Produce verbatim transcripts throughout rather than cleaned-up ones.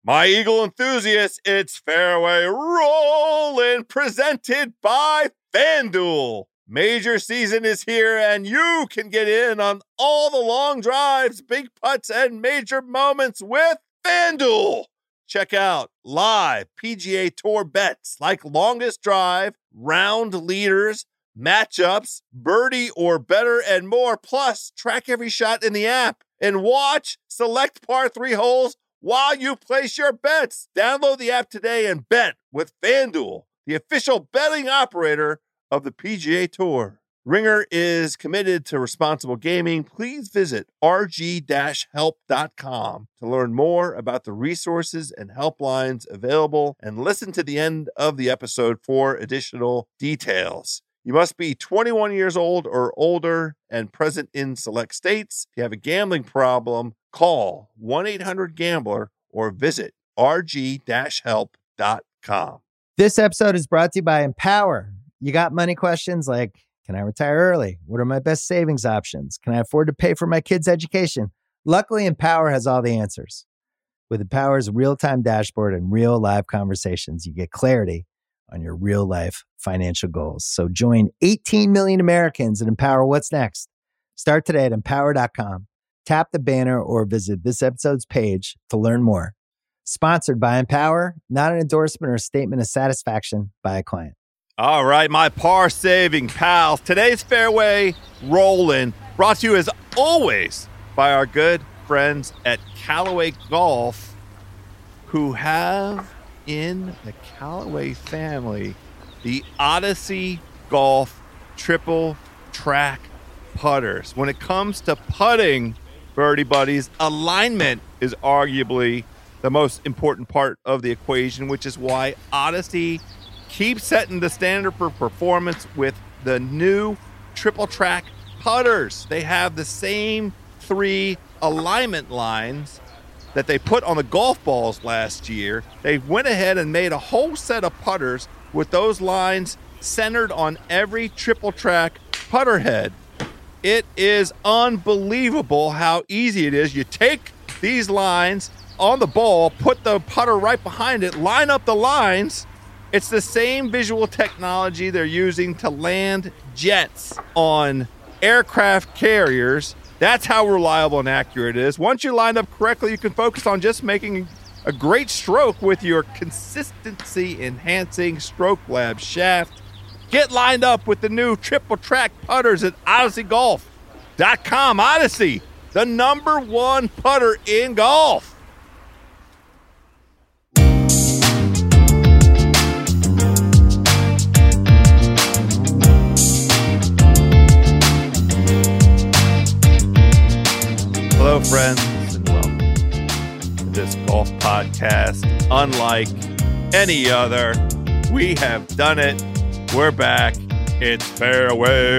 My Eagle enthusiasts, it's Fairway Rolling, presented by FanDuel. Major season is here, and you can get in on all the long drives, big putts, and major moments with FanDuel. Check out live P G A Tour bets like longest drive, round leaders, matchups, birdie or better, and more. Plus, track every shot in the app and watch select par three holes while you place your bets. Download the app today and bet with FanDuel, the official betting operator of the P G A Tour. Ringer is committed to responsible gaming. Please visit r g dash help dot com to learn more about the resources and helplines available, and listen to the end of the episode for additional details. You must be twenty-one years old or older and present in select states. If you have a gambling problem, call one eight hundred gambler or visit r g dash help dot com. This episode is brought to you by Empower. You got money questions like, can I retire early? What are my best savings options? Can I afford to pay for my kids' education? Luckily, Empower has all the answers. With Empower's real-time dashboard and real live conversations, you get clarity on your real-life financial goals. So join eighteen million Americans and Empower what's next. Start today at empower dot com. Tap the banner or visit this episode's page to learn more. Sponsored by Empower, not an endorsement or a statement of satisfaction by a client. All right, my par-saving pals. Today's Fairway Rolling, brought to you as always by our good friends at Callaway Golf, who have in the Callaway family the Odyssey Golf Triple Track putters. When it comes to putting, birdie buddies, alignment is arguably the most important part of the equation, which is why Odyssey keep setting the standard for performance with the new Triple Track putters. They have the same three alignment lines that they put on the golf balls last year. They went ahead and made a whole set of putters with those lines centered on every Triple Track putter head. It is unbelievable how easy it is. You take these lines on the ball, put the putter right behind it, line up the lines. It's the same visual technology they're using to land jets on aircraft carriers. That's how reliable and accurate it is. Once you're lined up correctly, you can focus on just making a great stroke with your consistency-enhancing Stroke Lab shaft. Get lined up with the new Triple Track putters at odyssey golf dot com. Odyssey, the number one putter in golf. Hello, friends, and welcome to this golf podcast. Unlike any other, we have done it. We're back. It's Fairway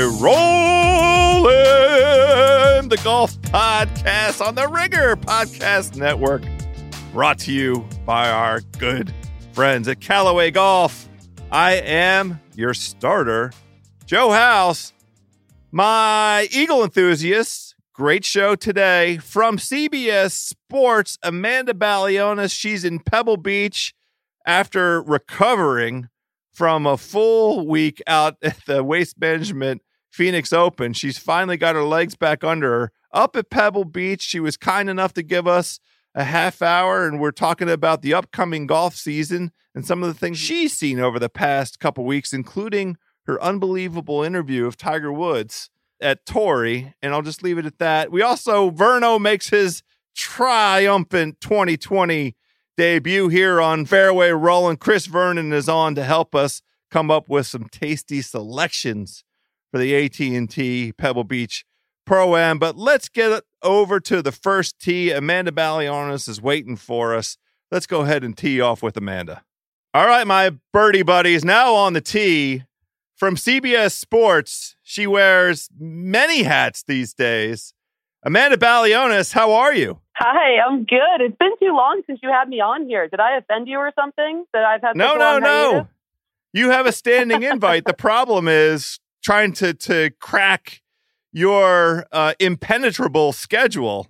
Rolling, the golf podcast on the Ringer Podcast Network, brought to you by our good friends at Callaway Golf. I am your starter, Joe House, my Eagle enthusiast. Great show today from C B S Sports. Amanda Balionis, she's in Pebble Beach after recovering from a full week out at the Waste Management Phoenix Open. She's finally got her legs back under her. Up at Pebble Beach, she was kind enough to give us a half hour, and we're talking about the upcoming golf season and some of the things she's seen over the past couple weeks, including her unbelievable interview of Tiger Woods at Torrey, and I'll just leave it at that. We also, Verno makes his triumphant twenty twenty debut here on Fairway Rolling. Chris Vernon is on to help us come up with some tasty selections for the A T and T Pebble Beach Pro-Am. But let's get over to the first tee. Amanda Balionis is waiting for us. Let's go ahead and tee off with Amanda. All right, my birdie buddies, now on the tee. From C B S Sports, she wears many hats these days. Amanda Balionis, how are you? Hi, I'm good. It's been too long since you had me on here. Did I offend you or something? That I've had no, such a no, long no. hiatus? You have a standing invite. The problem is trying to to crack your uh, impenetrable schedule.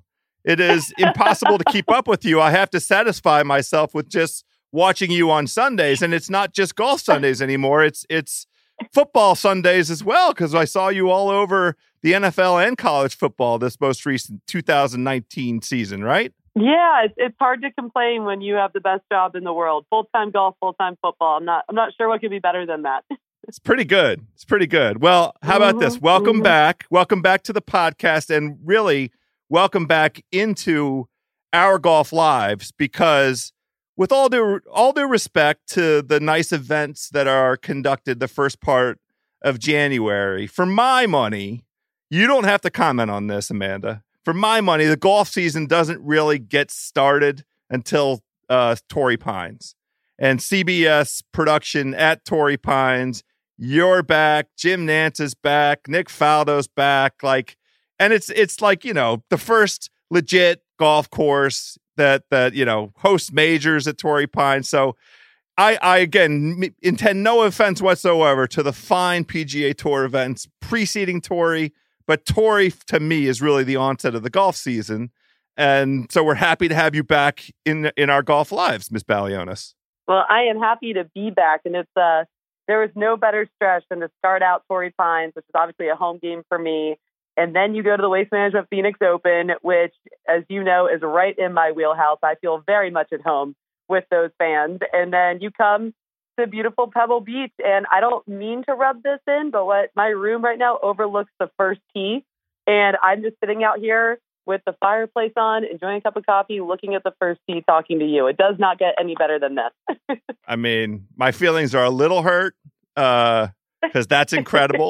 it is impossible to keep up with you. I have to satisfy myself with just watching you on Sundays, and it's not just golf Sundays anymore. It's it's football Sundays as well, because I saw you all over the N F L and college football this most recent two thousand nineteen season, right? Yeah, it's, it's hard to complain when you have the best job in the world. Full-time golf, full-time football. I'm not I'm not sure what could be better than that. It's pretty good. It's pretty good. Well, how about mm-hmm, this? Welcome mm-hmm. back. Welcome back to the podcast, and really welcome back into our golf lives, because with all due all due respect to the nice events that are conducted the first part of January, for my money, you don't have to comment on this, Amanda. For my money, the golf season doesn't really get started until uh, Torrey Pines. And C B S production at Torrey Pines, you're back, Jim Nantz is back, Nick Faldo's back, like, and it's it's like, you know, the first legit golf course that that you know hosts majors at Torrey Pines. So I, I again m- intend no offense whatsoever to the fine P G A Tour events preceding Torrey. But Torrey, to me, is really the onset of the golf season. And so we're happy to have you back in in our golf lives, Miss Balionis. Well, I am happy to be back. And it's uh, there was no better stretch than to start out Torrey Pines, which is obviously a home game for me. And then you go to the Waste Management Phoenix Open, which, as you know, is right in my wheelhouse. I feel very much at home with those fans. And then you come to beautiful Pebble Beach. And I don't mean to rub this in, but what my room right now overlooks the first tee. And I'm just sitting out here with the fireplace on, enjoying a cup of coffee, looking at the first tee, talking to you. It does not get any better than this. I mean, my feelings are a little hurt uh, because that's incredible.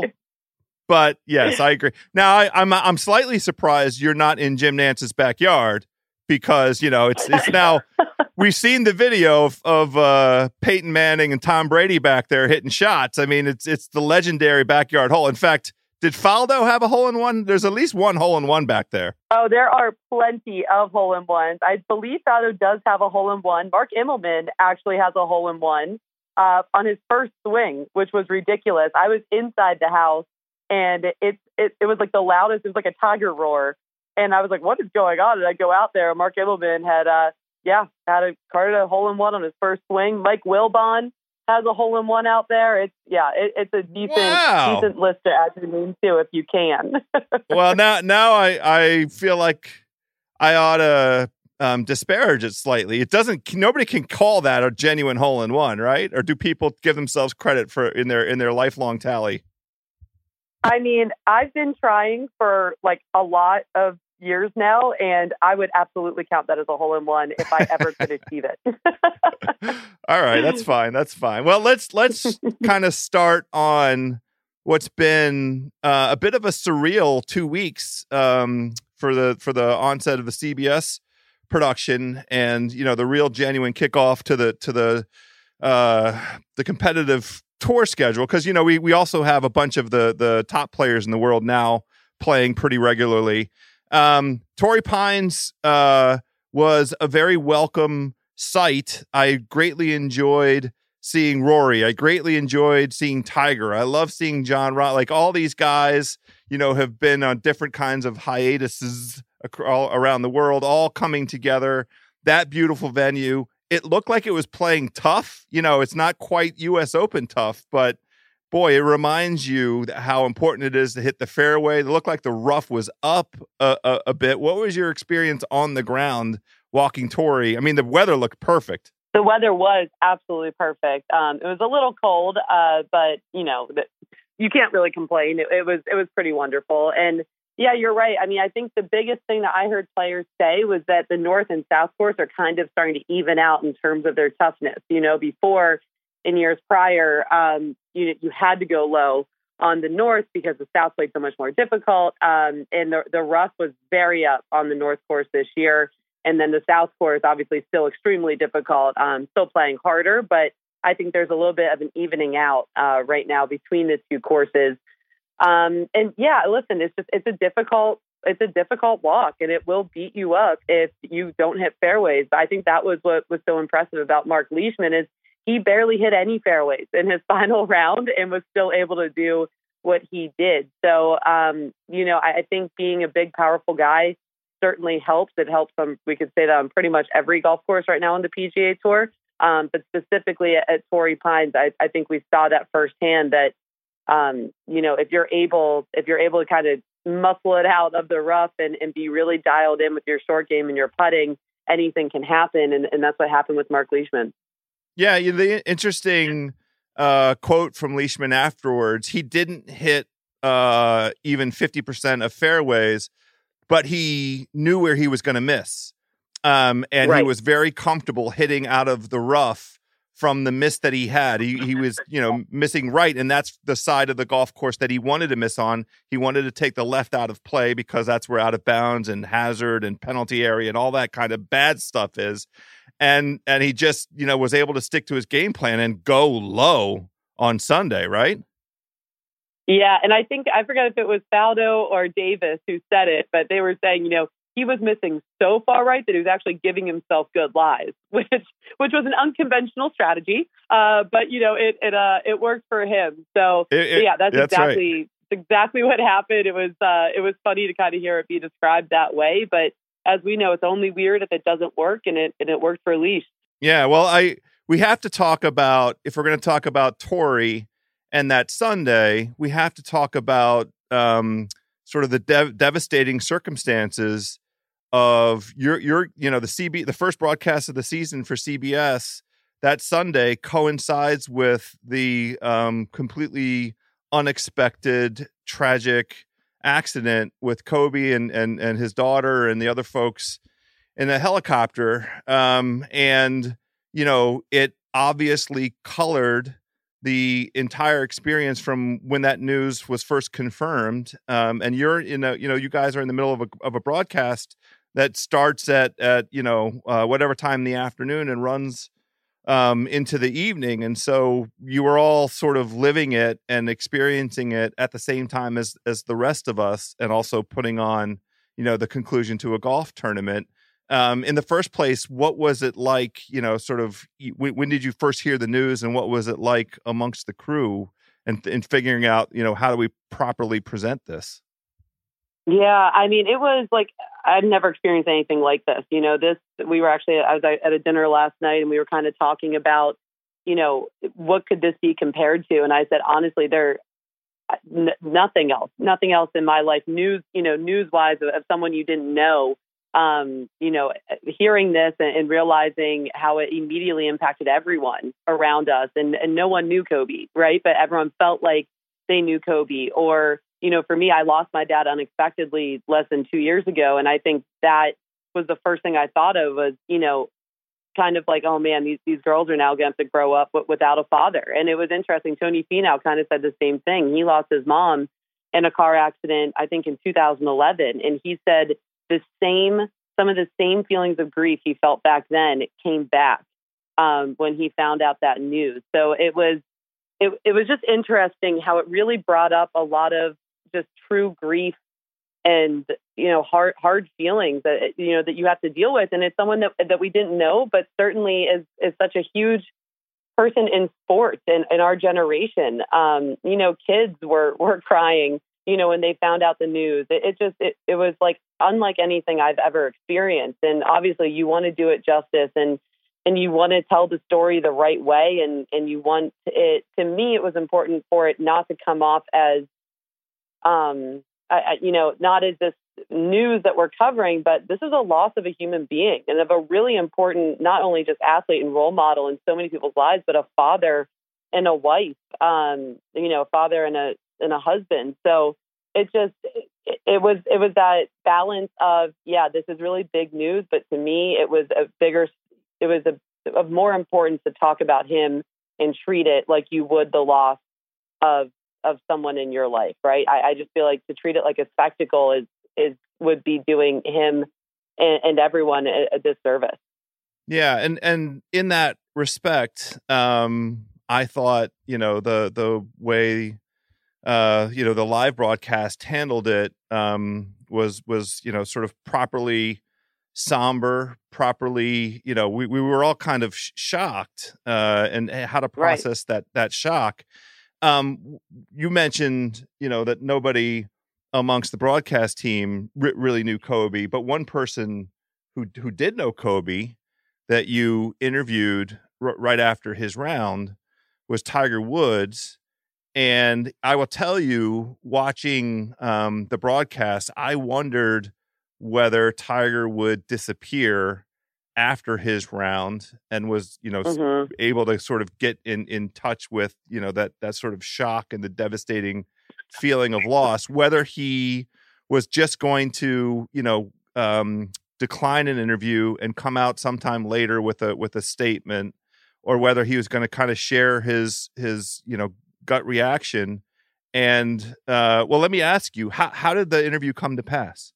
But yes, I agree. Now, I, I'm I'm slightly surprised you're not in Jim Nantz's backyard, because, you know, it's it's now we've seen the video of, of uh, Peyton Manning and Tom Brady back there hitting shots. I mean, it's it's the legendary backyard hole. In fact, did Faldo have a hole in one? There's at least one hole in one back there. Oh, there are plenty of hole in ones. I believe Faldo does have a hole in one. Mark Immelman actually has a hole in one uh, on his first swing, which was ridiculous. I was inside the house, and it, it it it was like the loudest. It was like a tiger roar. And I was like, what is going on? And I go out there. Mark Immelman had, uh, yeah, had a carded a hole in one on his first swing. Mike Wilbon has a hole in one out there. It's yeah, it, it's a decent wow. decent list to add your name to if you can. Well, now now I, I feel like I ought to um, disparage it slightly. It doesn't. Nobody can call that a genuine hole in one, right? Or do people give themselves credit for in their in their lifelong tally? I mean, I've been trying for like a lot of years now, and I would absolutely count that as a hole in one if I ever could achieve it. All right, that's fine. That's fine. Well, let's let's kind of start on what's been uh, a bit of a surreal two weeks um, for the for the onset of the C B S production, and you know the real genuine kickoff to the to the uh, the competitive tour schedule, because you know we we also have a bunch of the the top players in the world now playing pretty regularly. Um, Torrey Pines uh, was a very welcome sight. I greatly enjoyed seeing Rory. I greatly enjoyed seeing Tiger. I love seeing John Rahm. Like all these guys, you know, have been on different kinds of hiatuses all around the world, all coming together. That beautiful venue. It looked like it was playing tough. You know, it's not quite U S Open tough, but boy, it reminds you how important it is to hit the fairway. It looked like the rough was up a, a, a bit. What was your experience on the ground walking Torrey? I mean, the weather looked perfect. The weather was absolutely perfect. Um, it was a little cold, uh, but you know, the, you can't really complain. It, it was it was pretty wonderful. And yeah, you're right. I mean, I think the biggest thing that I heard players say was that the North and South course are kind of starting to even out in terms of their toughness. You know, before in years prior, um, you you had to go low on the North because the South played so much more difficult. Um, and the, the rough was very up on the North course this year. And then the South course, obviously still extremely difficult, um, still playing harder. But I think there's a little bit of an evening out uh, right now between the two courses. Um, and yeah, listen, it's just, it's a difficult, it's a difficult walk, and it will beat you up if you don't hit fairways. But I think that was what was so impressive about Mark Leishman is he barely hit any fairways in his final round and was still able to do what he did. So, um, you know, I, I think being a big, powerful guy certainly helps. It helps on, we could say that on pretty much every golf course right now on the P G A Tour. Um, but specifically at, at Torrey Pines, I, I think we saw that firsthand that, um, you know, if you're able, if you're able to kind of muscle it out of the rough and, and be really dialed in with your short game and your putting, anything can happen. And, and that's what happened with Mark Leishman. Yeah. You know, the interesting uh, quote from Leishman afterwards, he didn't hit uh, even fifty percent of fairways, but he knew where he was going to miss. Um, and right. he was very comfortable hitting out of the rough from the miss that he had. He he was, you know, missing right, and that's the side of the golf course that he wanted to miss on. He wanted to take the left out of play because that's where out of bounds and hazard and penalty area and all that kind of bad stuff is. And and he just, you know, was able to stick to his game plan and go low on Sunday, right? Yeah, and I think, I forget if it was Faldo or Davis who said it, but they were saying, you know, he was missing so far right that he was actually giving himself good lies, which which was an unconventional strategy. Uh, but you know, it it uh, it worked for him. So, it, it, so yeah, that's, that's exactly right. exactly what happened. It was uh, it was funny to kind of hear it be described that way. But as we know, it's only weird if it doesn't work, and it and it worked for Leash. Yeah, well, I we have to talk about, if we're going to talk about Torrey and that Sunday, we have to talk about um, sort of the dev- devastating circumstances of your, your, you know, the C B, the first broadcast of the season for C B S that Sunday coincides with the um, completely unexpected, tragic accident with Kobe and, and, and his daughter and the other folks in a helicopter. Um, and, you know, it obviously colored the entire experience from when that news was first confirmed. Um, and you're in a, you know, you guys are in the middle of a, of a broadcast that starts at, at, you know, uh, whatever time in the afternoon and runs um, into the evening. And so you were all sort of living it and experiencing it at the same time as, as the rest of us, and also putting on, you know, the conclusion to a golf tournament. Um, in the first place, what was it like, you know, sort of, when, when did you first hear the news, and what was it like amongst the crew and, and figuring out, you know, how do we properly present this? Yeah, I mean, it was like, I'd never experienced anything like this. You know, this, we were actually, I was at a dinner last night and we were kind of talking about, you know, what could this be compared to? And I said, honestly, there, n- nothing else, nothing else in my life, news, you know, news wise of, of someone you didn't know. Um, you know, hearing this and, and realizing how it immediately impacted everyone around us, and, and no one knew Kobe, right? But everyone felt like they knew Kobe. Or, you know, for me, I lost my dad unexpectedly less than two years ago. And I think that was the first thing I thought of was, you know, kind of like, oh man, these, these girls are now going to have to grow up w- without a father. And it was interesting. Tony Finau kind of said the same thing. He lost his mom in a car accident, I think in two thousand eleven. And he said, the same, some of the same feelings of grief he felt back then, it came back um, when he found out that news. So it was, it, it was just interesting how it really brought up a lot of just true grief and, you know, hard, hard feelings that, you know, that you have to deal with. And it's someone that, that we didn't know, but certainly is, is such a huge person in sports and in our generation. Um, you know, kids were, were crying, you know, when they found out the news. It, it just, it, it was like unlike anything I've ever experienced. And obviously you want to do it justice, and, and you want to tell the story the right way. And, and you want it, to me, it was important for it not to come off as, um, I, I, you know, not as this news that we're covering, but this is a loss of a human being and of a really important, not only just athlete and role model in so many people's lives, but a father and a wife, um, you know, a father and a, and a husband. So it just, it, it was, it was that balance of, yeah, this is really big news, but to me, it was a bigger, it was a, of more importance to talk about him and treat it like you would the loss of, of someone in your life. Right. I, I just feel like to treat it like a spectacle is, is, would be doing him and, and everyone a, a disservice. Yeah. And, and in that respect, um, I thought, you know, the, the way, uh, you know, the live broadcast handled it, um, was, was, you know, sort of properly somber, properly, you know, we, we were all kind of sh- shocked, uh, and how to process right. that, that shock. Um, you mentioned, you know, that nobody amongst the broadcast team r- really knew Kobe, but one person who who did know Kobe that you interviewed r- right after his round was Tiger Woods. And I will tell you, watching um, the broadcast, I wondered whether Tiger would disappear after his round and was, you know, Mm-hmm. able to sort of get in, in touch with, you know, that, that sort of shock and the devastating feeling of loss, whether he was just going to, you know, um, decline an interview and come out sometime later with a, with a statement, or whether he was going to kind of share his, his, you know, gut reaction. And, uh, well, let me ask you, how, how did the interview come to pass?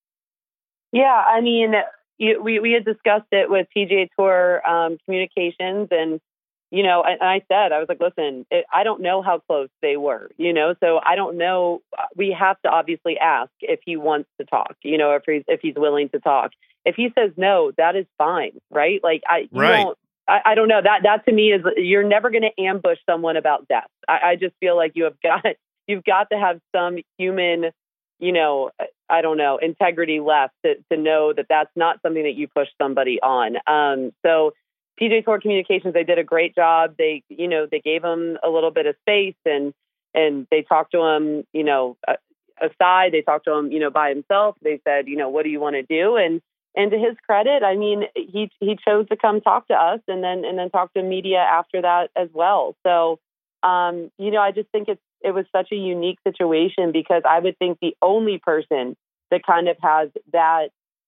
Yeah, I mean, you, we, we had discussed it with P G A Tour um, communications, and, you know, and, and I said, I was like, listen, it, I don't know how close they were, you know, so I don't know. We have to obviously ask if he wants to talk, you know, if he's, if he's willing to talk. If he says no, that is fine, right? Like, I, you Right. don't, I, I don't know. That that to me is, you're never going to ambush someone about death. I, I just feel like you have got you've got to have some human, you know, I don't know, integrity left to, to know that that's not something that you push somebody on. Um, so P G A Tour Communications, they did a great job. They, you know, they gave him a little bit of space, and and they talked to him, you know, uh, aside. They talked to him, you know, by himself. They said, you know, what do you want to do? And And to his credit, I mean, he he chose to come talk to us, and then and then talk to media after that as well. So, um, you know, I just think it's it was such a unique situation, because I would think the only person that kind of has that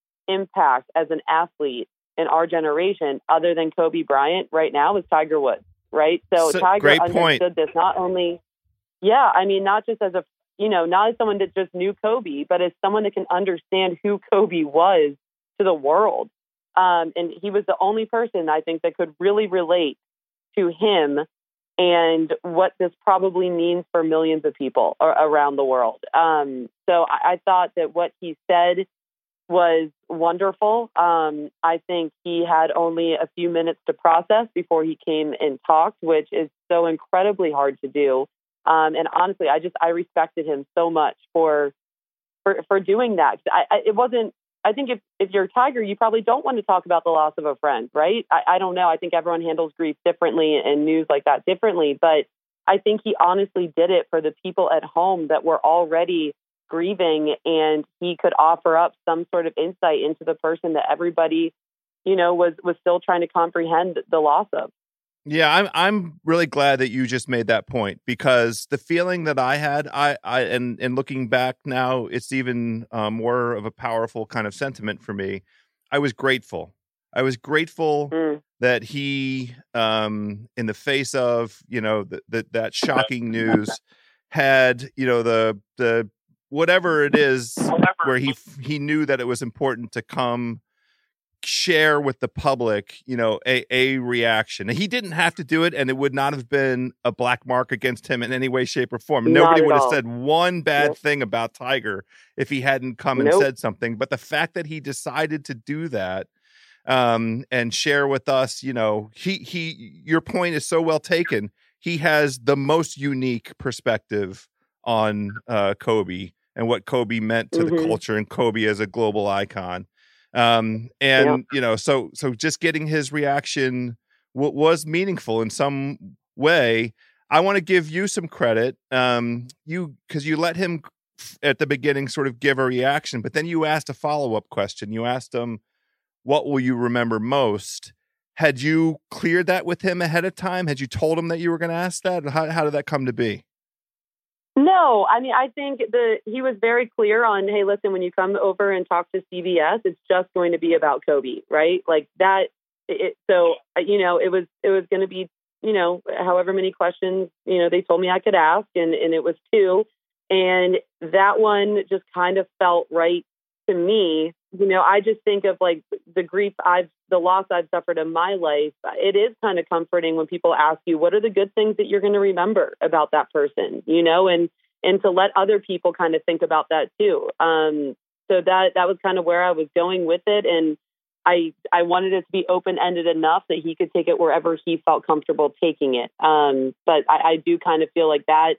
impact as an athlete in our generation, other than Kobe Bryant right now, is Tiger Woods, right? So, So, Tiger great understood point. this not only, yeah, I mean, not just as a, you know, not as someone that just knew Kobe, but as someone that can understand who Kobe was to the world. Um, and he was the only person, I think, that could really relate to him and what this probably means for millions of people ar- around the world. Um, so I, I thought that what he said was wonderful. Um, I think he had only a few minutes to process before he came and talked, which is so incredibly hard to do. Um, and honestly, I just, I respected him so much for, for, for doing that. I, I, it wasn't, I think if, if you're a Tiger, you probably don't want to talk about the loss of a friend, right? I, I don't know. I think everyone handles grief differently and news like that differently. But I think he honestly did it for the people at home that were already grieving, and he could offer up some sort of insight into the person that everybody, you know, was, was still trying to comprehend the loss of. Yeah, I'm I'm really glad that you just made that point, because the feeling that I had, I, I and and looking back now, it's even uh, more of a powerful kind of sentiment for me. I was grateful. I was grateful Mm. that he, um, in the face of, you know, the, the, that shocking news, had, you know, the the whatever it is, where he he knew that it was important to come share with the public, you know, a, a reaction. And he didn't have to do it, and it would not have been a black mark against him in any way, shape, or form. Not Nobody at would have all. said one bad Nope. thing about Tiger if he hadn't come and Nope. said something. But the fact that he decided to do that, um, and share with us, you know, he he your point is so well taken. He has the most unique perspective on uh, Kobe and what Kobe meant to Mm-hmm. the culture, and Kobe as a global icon. Um, and, Yep. you know, so, so just getting his reaction w- was meaningful in some way. I want to give you some credit. Um, you, cause you let him at the beginning sort of give a reaction, but then you asked a follow-up question. You asked him, what will you remember most? Had you cleared that with him ahead of time? Had you told him that you were going to ask that? How, how did that come to be? No, I mean, I think the he was very clear on, hey, listen, when you come over and talk to C B S, it's just going to be about Kobe, right? Like that. It, so, you know, it was it was going to be, you know, however many questions, you know, they told me I could ask, and, and it was two. And that one just kind of felt right to me. You know, I just think of like the grief I've, the loss I've suffered in my life. It is kind of comforting when people ask you, what are the good things that you're going to remember about that person, you know, and, and to let other people kind of think about that too. Um, so that, that was kind of where I was going with it. And I, I wanted it to be open-ended enough that he could take it wherever he felt comfortable taking it. Um, but I, I do kind of feel like that,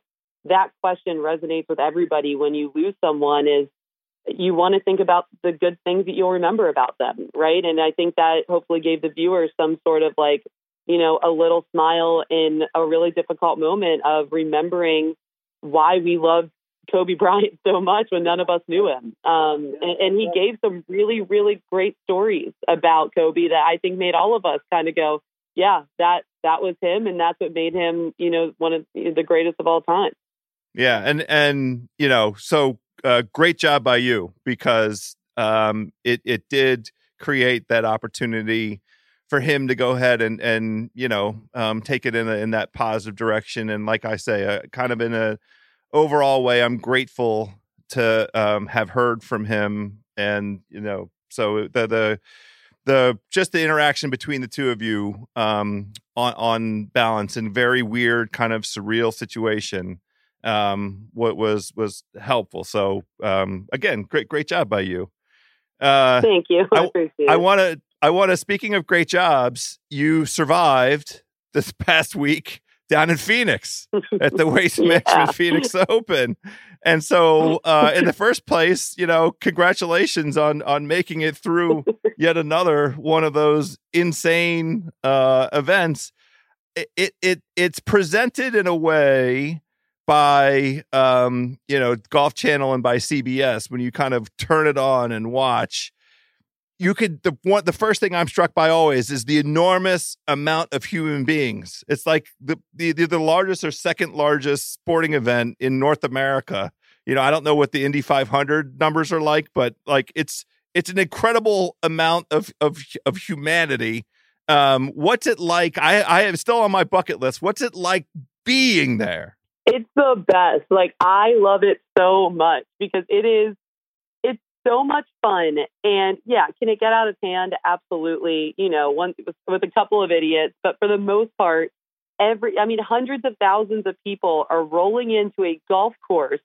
that question resonates with everybody when you lose someone is you want to think about the good things that you'll remember about them, right? And I think that hopefully gave the viewers some sort of like, you know, a little smile in a really difficult moment of remembering why we loved Kobe Bryant so much when none of us knew him. Um, and, and he gave some really, really great stories about Kobe that I think made all of us kind of go, yeah, that that was him. And that's what made him, you know, one of the greatest of all time. Yeah. And, and you know, so uh, great job by you, because um, it, it did create that opportunity for him to go ahead and, and you know, um, take it in a, in that positive direction. And like I say, uh, kind of in a overall way, I'm grateful to um, have heard from him. And, you know, so the, the, the, just the interaction between the two of you um, on, on balance in very weird kind of surreal situation, um, what was, was helpful. So um, again, great, great job by you. Uh, Thank you. I, I appreciate it. I want to, I want to, speaking of great jobs, you survived this past week down in Phoenix at the Waste Yeah. Management Phoenix Open. And so uh, in the first place, you know, congratulations on, on making it through yet another one of those insane uh, events. It, it, it, it's presented in a way by, um, you know, Golf Channel and by C B S, when you kind of turn it on and watch, you could, the one, the first thing I'm struck by always is the enormous amount of human beings. It's like the, the, the largest or second largest sporting event in North America. You know, I don't know what the Indy five hundred numbers are like, but like it's, it's an incredible amount of, of, of humanity. Um, what's it like? I, I am still on my bucket list. What's it like being there? It's the best. Like, I love it so much because it is, it's so much fun. And yeah, can it get out of hand? Absolutely. You know, one with, with a couple of idiots, but for the most part, every, I mean, hundreds of thousands of people are rolling into a golf course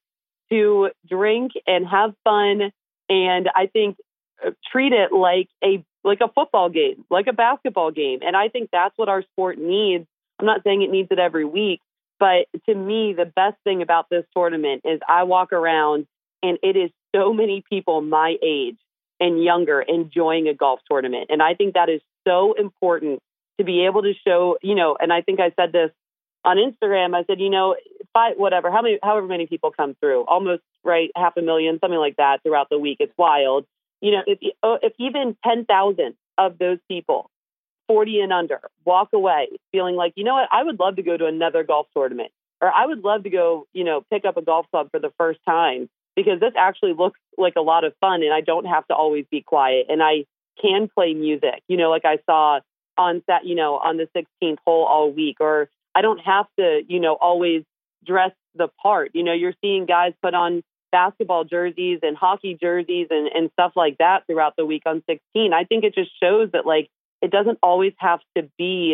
to drink and have fun. And I think uh, treat it like a, like a football game, like a basketball game. And I think that's what our sport needs. I'm not saying it needs it every week, but to me, the best thing about this tournament is I walk around and it is so many people my age and younger enjoying a golf tournament. And I think that is so important to be able to show, you know, and I think I said this on Instagram. I said, you know, five, whatever, how many, however many people come through, almost right, half a million, something like that throughout the week. It's wild. You know, if, if even ten thousand of those people, forty and under, walk away feeling like, you know what, I would love to go to another golf tournament, or I would love to go, you know, pick up a golf club for the first time, because this actually looks like a lot of fun and I don't have to always be quiet and I can play music, you know, like I saw on that, you know, on the sixteenth hole all week, or I don't have to, you know, always dress the part. You know, you're seeing guys put on basketball jerseys and hockey jerseys and, and stuff like that throughout the week on sixteen. I think it just shows that, like, it doesn't always have to be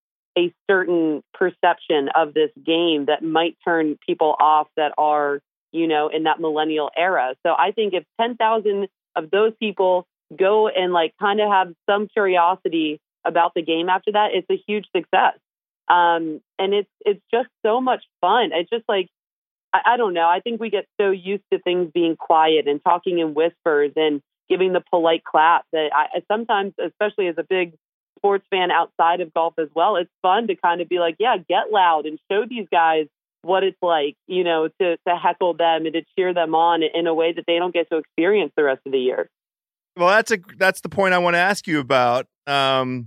a certain perception of this game that might turn people off that are, you know, in that millennial era. So I think if ten thousand of those people go and like kind of have some curiosity about the game after that, it's a huge success. Um, and it's, it's just so much fun. It's just like, I, I don't know. I think we get so used to things being quiet and talking in whispers and giving the polite clap that I sometimes, especially as a big sports fan outside of golf as well, it's fun to kind of be like, yeah, get loud and show these guys what it's like, you know, to, to heckle them and to cheer them on in a way that they don't get to experience the rest of the year. Well, that's a, that's the point I want to ask you about, um,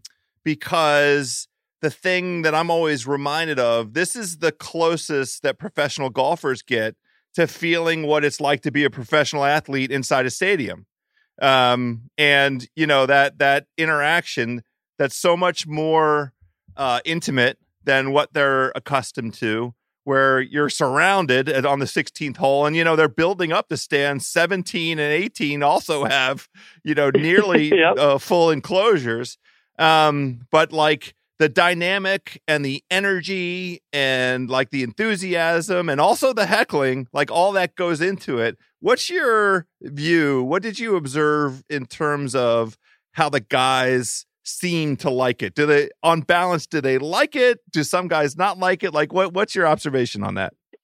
because the thing that I'm always reminded of, this is the closest that professional golfers get to feeling what it's like to be a professional athlete inside a stadium. Um, and you know, that, that interaction that's so much more, uh, intimate than what they're accustomed to, where you're surrounded at, on the sixteenth hole, and, you know, they're building up the stands. seventeen and eighteen also have, you know, nearly yep. uh, full enclosures. Um, but like the dynamic and the energy and like the enthusiasm and also the heckling, like all that goes into it. What's your view? What did you observe in terms of how the guys seem to like it? Do they, on balance, do they like it? Do some guys not like it? Like, what? What's your observation on that?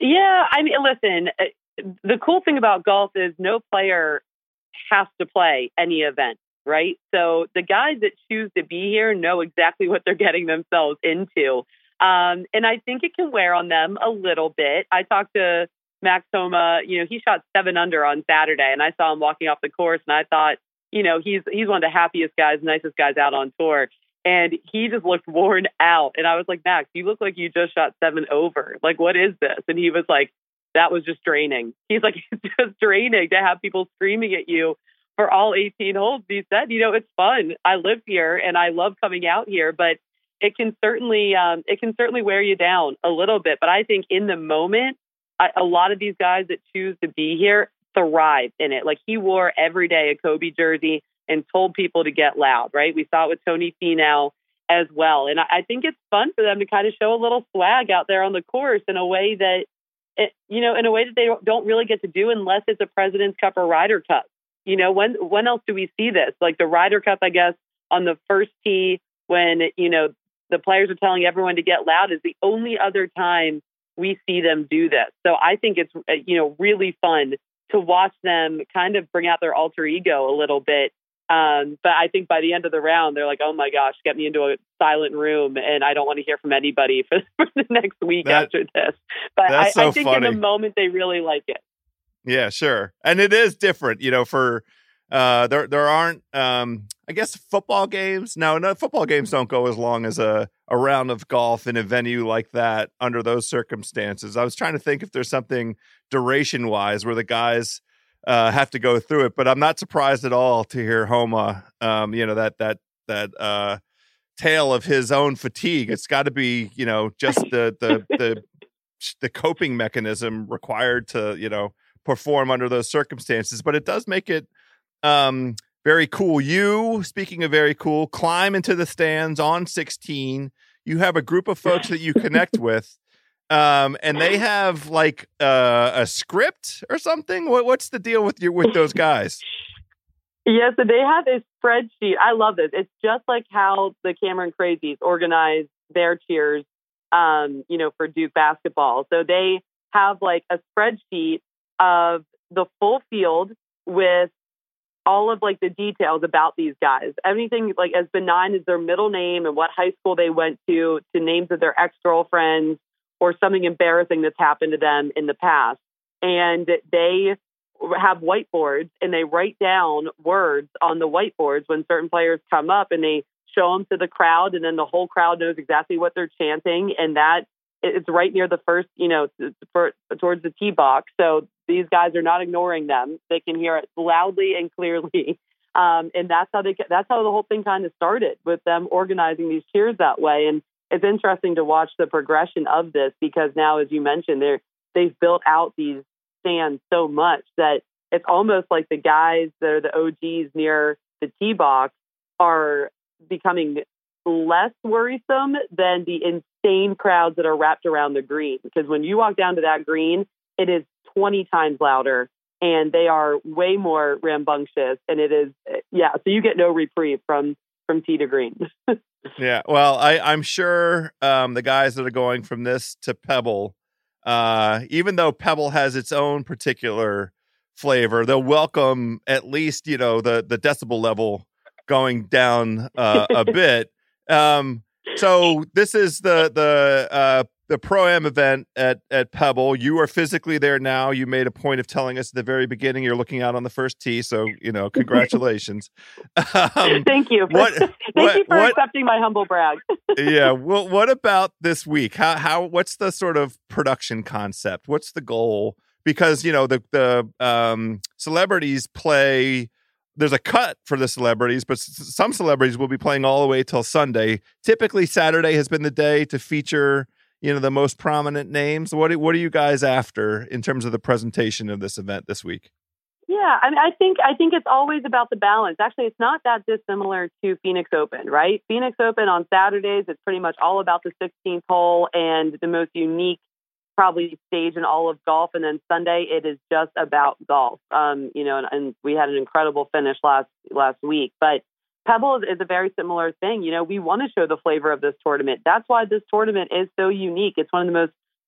Yeah, I mean, listen, the cool thing about golf is no player has to play any event, right? So the guys that choose to be here know exactly what they're getting themselves into. Um, and I think it can wear on them a little bit. I talked to Max Homa, you know, he shot seven under on Saturday, and I saw him walking off the course, and I thought, you know, he's he's one of the happiest guys, nicest guys out on tour. And he just looked worn out. And I was like, Max, you look like you just shot seven over. Like, what is this? And he was like, that was just draining. He's like, it's just draining to have people screaming at you for all eighteen holes. He said, you know, it's fun. I live here and I love coming out here, but it can certainly, um, it can certainly wear you down a little bit. But I think in the moment, I, a lot of these guys that choose to be here thrive in it. Like he wore every day a Kobe jersey and told people to get loud, right? We saw it with Tony Finau as well. And I, I think it's fun for them to kind of show a little swag out there on the course in a way that, it, you know, in a way that they don't, don't really get to do unless it's a President's Cup or Ryder Cup. You know, when when else do we see this? Like the Ryder Cup, I guess, on the first tee when, you know, the players are telling everyone to get loud is the only other time we see them do this. So I think it's, you know, really fun to watch them kind of bring out their alter ego a little bit. Um, but I think by the end of the round, they're like, oh my gosh, get me into a silent room and I don't want to hear from anybody for, for the next week that, after this. But I, so I think funny. In the moment, they really like it. Yeah, sure. And it is different, you know, for uh, there there aren't, um, I guess, football games. No, no, football games don't go as long as a, a round of golf in a venue like that under those circumstances. I was trying to think if there's something duration wise where the guys uh, have to go through it, but I'm not surprised at all to hear Homa, um, you know, that, that, that uh, tale of his own fatigue. It's got to be, you know, just the, the, the, the coping mechanism required to, you know, perform under those circumstances, but it does make it um, very cool. You, speaking of very cool, climb into the stands on sixteen. You have a group of folks that you connect with, um, and they have like uh, a script or something. What, what's the deal with your with those guys? Yeah, so they have a spreadsheet. I love this. It's just like how the Cameron Crazies organize their cheers, um, you know, for Duke basketball. So they have like a spreadsheet of the full field with all of like the details about these guys. Anything like as benign as their middle name and what high school they went to, to names of their ex-girlfriends or something embarrassing that's happened to them in the past. And they have whiteboards and they write down words on the whiteboards when certain players come up and they show them to the crowd, and then the whole crowd knows exactly what they're chanting. And that it's right near the first, you know, for, towards the tee box. So these guys are not ignoring them. They can hear it loudly and clearly. Um, and that's how they, that's how the whole thing kind of started, with them organizing these cheers that way. And it's interesting to watch the progression of this, because now, as you mentioned, they're, they've built out these stands so much that it's almost like the guys that are the O Gs near the tee box are becoming less worrisome than the insane crowds that are wrapped around the green. Because when you walk down to that green, it is twenty times louder and they are way more rambunctious. And it is, yeah, so you get no reprieve from, from tee to green. Yeah. Well, I, I'm sure um, the guys that are going from this to Pebble, uh, even though Pebble has its own particular flavor, they'll welcome at least, you know, the, the decibel level going down uh, a bit. Um, so this is the, the, uh, the Pro-Am event at, at Pebble. You are physically there now. You made a point of telling us at the very beginning you're looking out on the first tee. So, you know, congratulations. um, Thank you. For, what, thank what, you for what, accepting my humble brag. Yeah. Well, what about this week? How, how, what's the sort of production concept? What's the goal? Because, you know, the, the um, celebrities play, there's a cut for the celebrities, but s- some celebrities will be playing all the way till Sunday. Typically Saturday has been the day to feature, you know, the most prominent names. What, what are you guys after in terms of the presentation of this event this week? Yeah, I mean, I think I think it's always about the balance. Actually, it's not that dissimilar to Phoenix Open, right? Phoenix Open on Saturdays, it's pretty much all about the sixteenth hole and the most unique, probably, stage in all of golf. And then Sunday, it is just about golf. Um, you know, and, and we had an incredible finish last last week. But Pebble is, is a very similar thing. You know, we want to show the flavor of this tournament. That's why this tournament is so unique. It's one of the most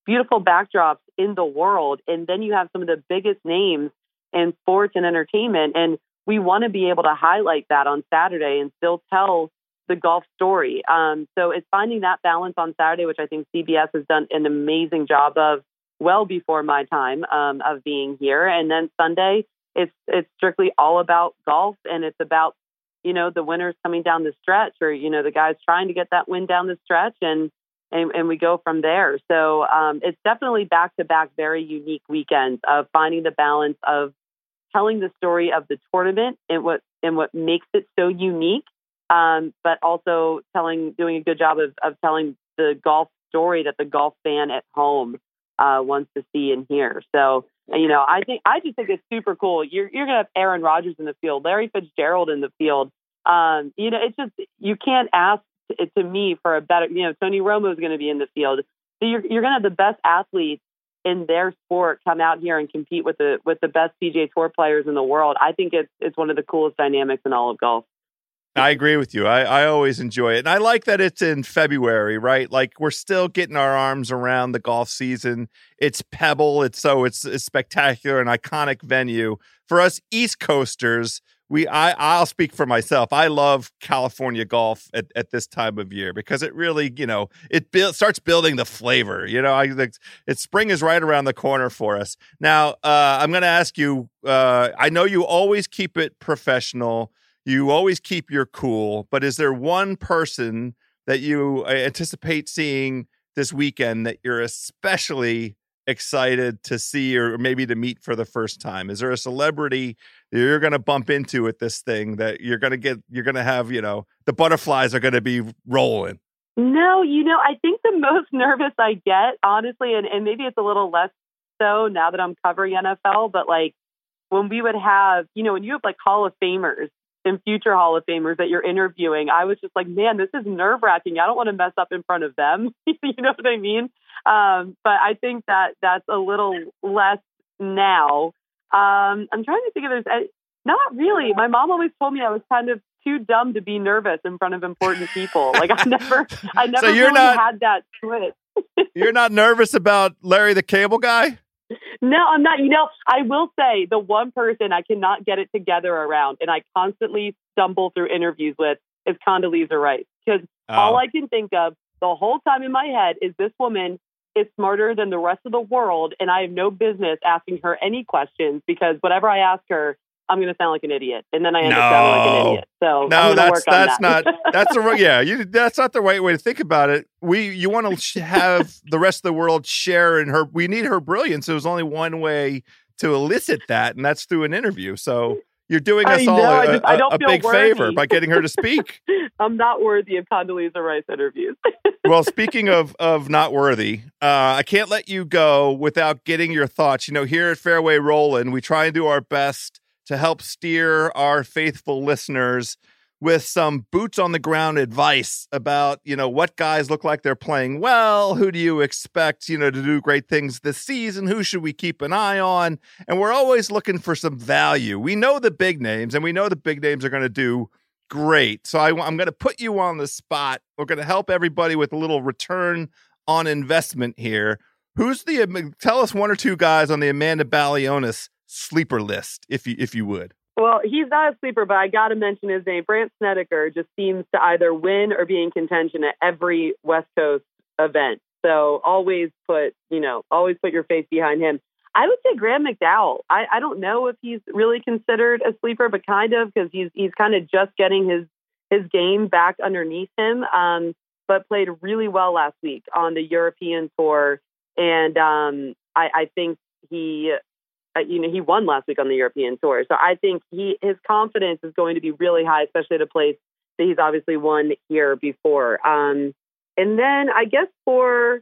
beautiful backdrops in the world. And then you have some of the biggest names in sports and entertainment. And we want to be able to highlight that on Saturday and still tell the golf story. Um, so it's finding that balance on Saturday, which I think C B S has done an amazing job of well before my time um, of being here. And then Sunday, it's it's strictly all about golf, and it's about, you know, the winners coming down the stretch, or, you know, the guys trying to get that win down the stretch, and and, and we go from there. So um, it's definitely back-to-back very unique weekends of finding the balance of telling the story of the tournament and what and what makes it so unique, um, but also telling, doing a good job of, of telling the golf story that the golf fan at home uh, wants to see and hear. So, you know, I think I just think it's super cool. You're you're gonna have Aaron Rodgers in the field, Larry Fitzgerald in the field. Um, you know, it's just, you can't ask it to me for a better. You know, Tony Romo is going to be in the field. So you're you're gonna have the best athletes in their sport come out here and compete with the with the best P G A Tour players in the world. I think it's it's one of the coolest dynamics in all of golf. I agree with you. I, I always enjoy it. And I like that it's in February, right? Like, we're still getting our arms around the golf season. It's Pebble. It's so it's a spectacular and iconic venue. For us East Coasters, we I, I'll speak for myself. I love California golf at, at this time of year because it really, you know, it build, starts building the flavor. You know, I think it's spring is right around the corner for us. Now, uh, I'm going to ask you, uh, I know you always keep it professional. You always keep your cool, but is there one person that you anticipate seeing this weekend that you're especially excited to see or maybe to meet for the first time? Is there a celebrity that you're going to bump into at this thing that you're going to get, you're going to have, you know, the butterflies are going to be rolling? No, you know, I think the most nervous I get, honestly, and, and maybe it's a little less so now that I'm covering N F L, but like when we would have, you know, when you have like Hall of Famers and future Hall of Famers that you're interviewing, I was just like, man, this is nerve wracking. I don't want to mess up in front of them. You know what I mean? Um, but I think that that's a little less now. Um, I'm trying to think of this. Not really. My mom always told me I was kind of too dumb to be nervous in front of important people. Like I never, I never so you're really not, had that twist. You're not nervous about Larry the Cable Guy? No, I'm not. You know, I will say the one person I cannot get it together around and I constantly stumble through interviews with is Condoleezza Rice. Because oh. all I can think of the whole time in my head is this woman is smarter than the rest of the world and I have no business asking her any questions because whatever I ask her, I'm going to sound like an idiot. And then I end no. up sounding like an idiot. So no, I'm that's, work that's on that. not, that's the, yeah, you, that's not the right way to think about it. We, you want to sh- have the rest of the world share in her, we need her brilliance. There's only one way to elicit that, and that's through an interview. So you're doing us I all know, a, I just, I don't a, a feel big worthy. favor by getting her to speak. I'm not worthy of Condoleezza Rice interviews. Well, speaking of of not worthy, uh, I can't let you go without getting your thoughts. You know, here at Fairway Rollin', we try and do our best to help steer our faithful listeners with some boots on the ground advice about, you know, what guys look like they're playing well. Who do you expect, you know, to do great things this season? Who should we keep an eye on? And we're always looking for some value. We know the big names and we know the big names are going to do great. So I, I'm going to put you on the spot. We're going to help everybody with a little return on investment here. Who's the, tell us one or two guys on the Amanda Balionis sleeper list, if you if you would. Well, he's not a sleeper, but I got to mention his name. Brandt Snedeker just seems to either win or be in contention at every West Coast event. So always put, you know, always put your face behind him. I would say Graham McDowell. I, I don't know if he's really considered a sleeper, but kind of, because he's he's kind of just getting his his game back underneath him. Um, but played really well last week on the European tour, and um, I, I think he. Uh, you know, he won last week on the European tour. So I think he his confidence is going to be really high, especially at a place that he's obviously won here before. Um, and then I guess for,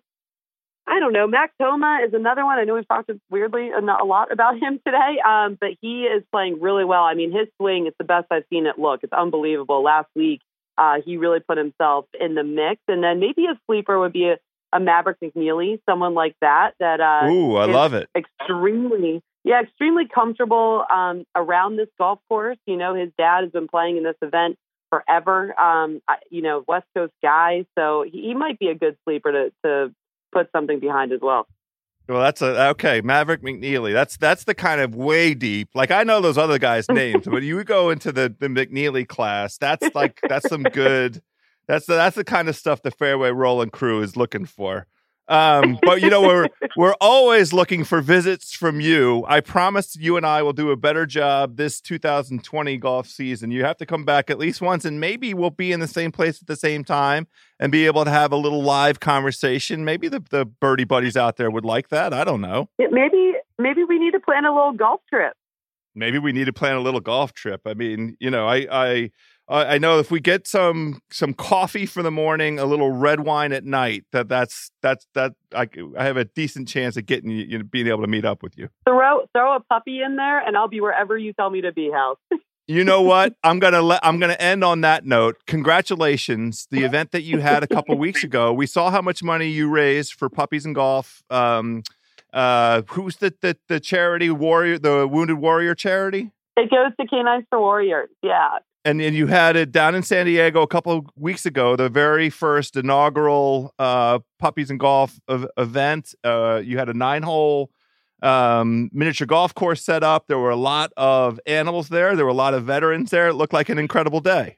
I don't know, Max Homa is another one. I know we've talked weirdly a lot about him today, um, but he is playing really well. I mean, his swing is the best I've seen it look. It's unbelievable. Last week, uh, he really put himself in the mix. And then maybe a sleeper would be a, a Maverick McNeely, someone like that. That uh, Ooh, I love it. Extremely Yeah, extremely comfortable um, around this golf course. You know, his dad has been playing in this event forever. Um, I, you know, West Coast guy, so he, he might be a good sleeper to, to put something behind as well. Well, that's a okay. Maverick McNealy. That's that's the kind of way deep. Like I know those other guys' names, but you go into the the McNealy class. That's like that's some good. That's the, that's the kind of stuff the Fairway Rolling crew is looking for. Um, but you know we're we're always looking for visits from you. I promise you and I will do a better job this two thousand twenty golf season. You have to come back at least once, and maybe we'll be in the same place at the same time and be able to have a little live conversation. Maybe the the birdie buddies out there would like that. I don't know. Maybe maybe we need to plan a little golf trip. Maybe we need to plan a little golf trip. I mean, you know, I I. Uh, I know if we get some some coffee for the morning, a little red wine at night, that that's that's that I, I have a decent chance of getting you, you know, being able to meet up with you. Throw throw a puppy in there, and I'll be wherever you tell me to be, Hal. You know what? I'm gonna let I'm gonna end on that note. Congratulations, the event that you had a couple weeks ago. We saw how much money you raised for Puppies and Golf. Um, uh, who's the, the the charity warrior, the Wounded Warrior charity? It goes to Canines for Warriors. Yeah. And and you had it down in San Diego a couple of weeks ago, the very first inaugural uh, Puppies and Golf ev- event. Uh, you had a nine-hole um, miniature golf course set up. There were a lot of animals there. There were a lot of veterans there. It looked like an incredible day.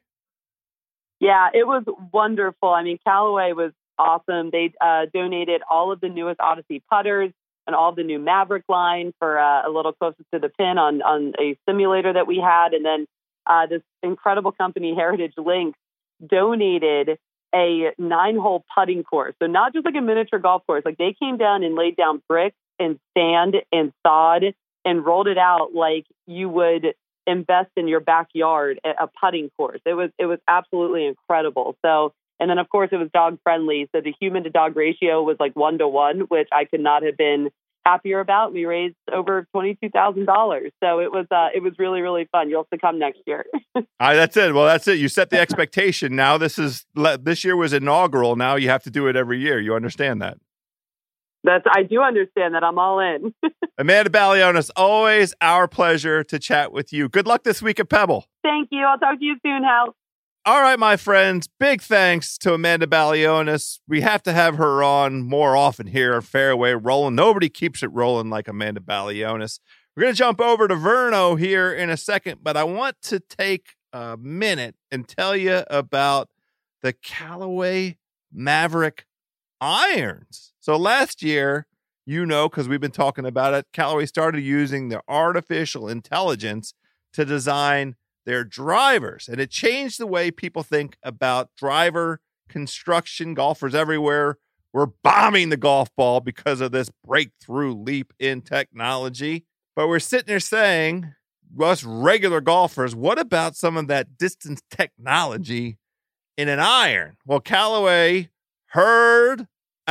Yeah, it was wonderful. I mean, Callaway was awesome. They uh, donated all of the newest Odyssey putters and all of the new Maverick line for uh, a little closest to the pin on, on a simulator that we had. And then Uh, this incredible company, Heritage Links, donated a nine-hole putting course. So not just like a miniature golf course. Like they came down and laid down bricks and sand and sod and rolled it out like you would invest in your backyard at a putting course. It was it was absolutely incredible. So, and then of course it was dog friendly. So the human to dog ratio was like one to one, which I could not have been happier about. We raised over twenty-two thousand dollars. So it was uh, it was really, really fun. You'll have to come next year. All right, that's it. Well, that's it. You set the expectation. Now this is this year was inaugural. Now you have to do it every year. You understand that? That's I do understand that. I'm all in. Amanda Balionis, always our pleasure to chat with you. Good luck this week at Pebble. Thank you. I'll talk to you soon, Hal. All right, my friends, big thanks to Amanda Balionis. We have to have her on more often here at Fairway Rolling. Nobody keeps it rolling like Amanda Balionis. We're going to jump over to Verno here in a second, but I want to take a minute and tell you about the Callaway Maverick irons. So last year, you know, because we've been talking about it, Callaway started using their artificial intelligence to design their drivers, and it changed the way people think about driver construction. Golfers everywhere were bombing the golf ball because of this breakthrough leap in technology. But we're sitting there saying, us regular golfers, what about some of that distance technology in an iron? Well, Callaway heard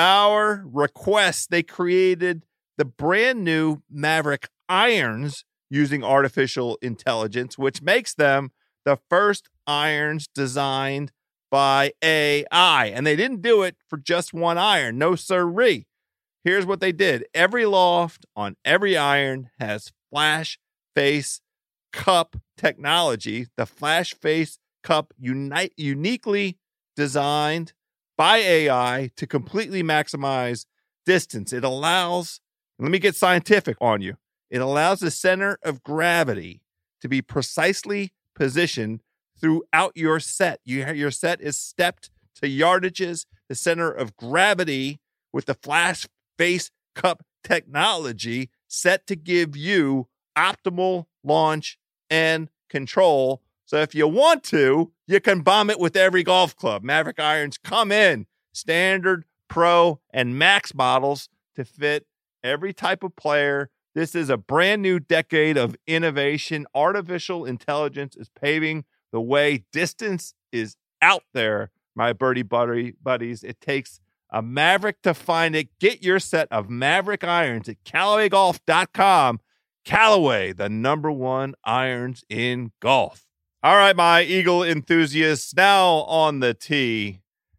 our request. They created the brand new Maverick irons using artificial intelligence, which makes them the first irons designed by A I. And they didn't do it for just one iron. No sirree. Here's what they did. Every loft on every iron has flash face cup technology. The flash face cup unite, uniquely designed by A I to completely maximize distance. It allows, let me get scientific on you. It allows the center of gravity to be precisely positioned throughout your set. You, your set is stepped to yardages. The center of gravity with the flash face cup technology set to give you optimal launch and control. So if you want to, you can bomb it with every golf club. Maverick irons come in standard, pro, and max models to fit every type of player. This is a brand new decade of innovation. Artificial intelligence is paving the way. Distance is out there, my birdie buddy buddies. It takes a Maverick to find it. Get your set of Maverick irons at Callaway Golf dot com. Callaway, the number one irons in golf. All right, my Eagle enthusiasts, now on the tee,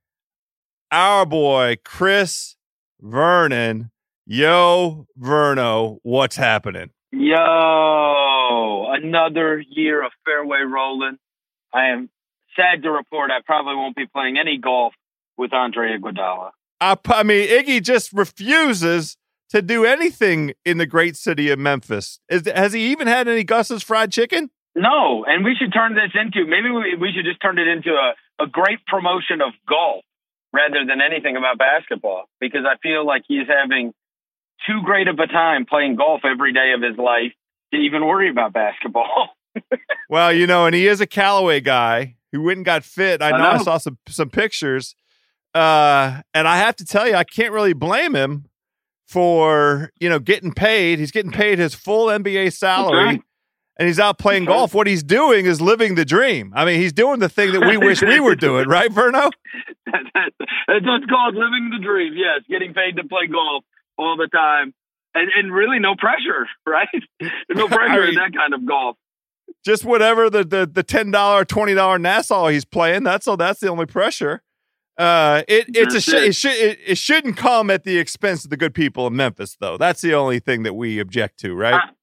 our boy Chris Vernon. Yo, Verno, what's happening? Yo, another year of fairway rolling. I am sad to report I probably won't be playing any golf with Andre Iguodala. I, I mean, Iggy just refuses to do anything in the great city of Memphis. Is, has he even had any Gus's fried chicken? No, and we should turn this into, maybe we, we should just turn it into a, a great promotion of golf rather than anything about basketball, because I feel like he's having too great of a time playing golf every day of his life to even worry about basketball. Well, you know, and he is a Callaway guy who went and got fit. I know I, know. I saw some, some pictures. Uh, and I have to tell you, I can't really blame him for, you know, getting paid. He's getting paid his full N B A salary, right. And he's out playing golf. What he's doing is living the dream. I mean, he's doing the thing that we wish we were doing, right, Verno? That's what's called living the dream. Yes, getting paid to play golf all the time, and, and really no pressure, right? There's no pressure I mean, in that kind of golf. Just whatever the the the ten dollar, twenty dollar Nassau he's playing. That's all. That's the only pressure. Uh, it it's That's a sh- it. It, should, it, it shouldn't come at the expense of the good people of Memphis, though. That's the only thing that we object to, right? Uh,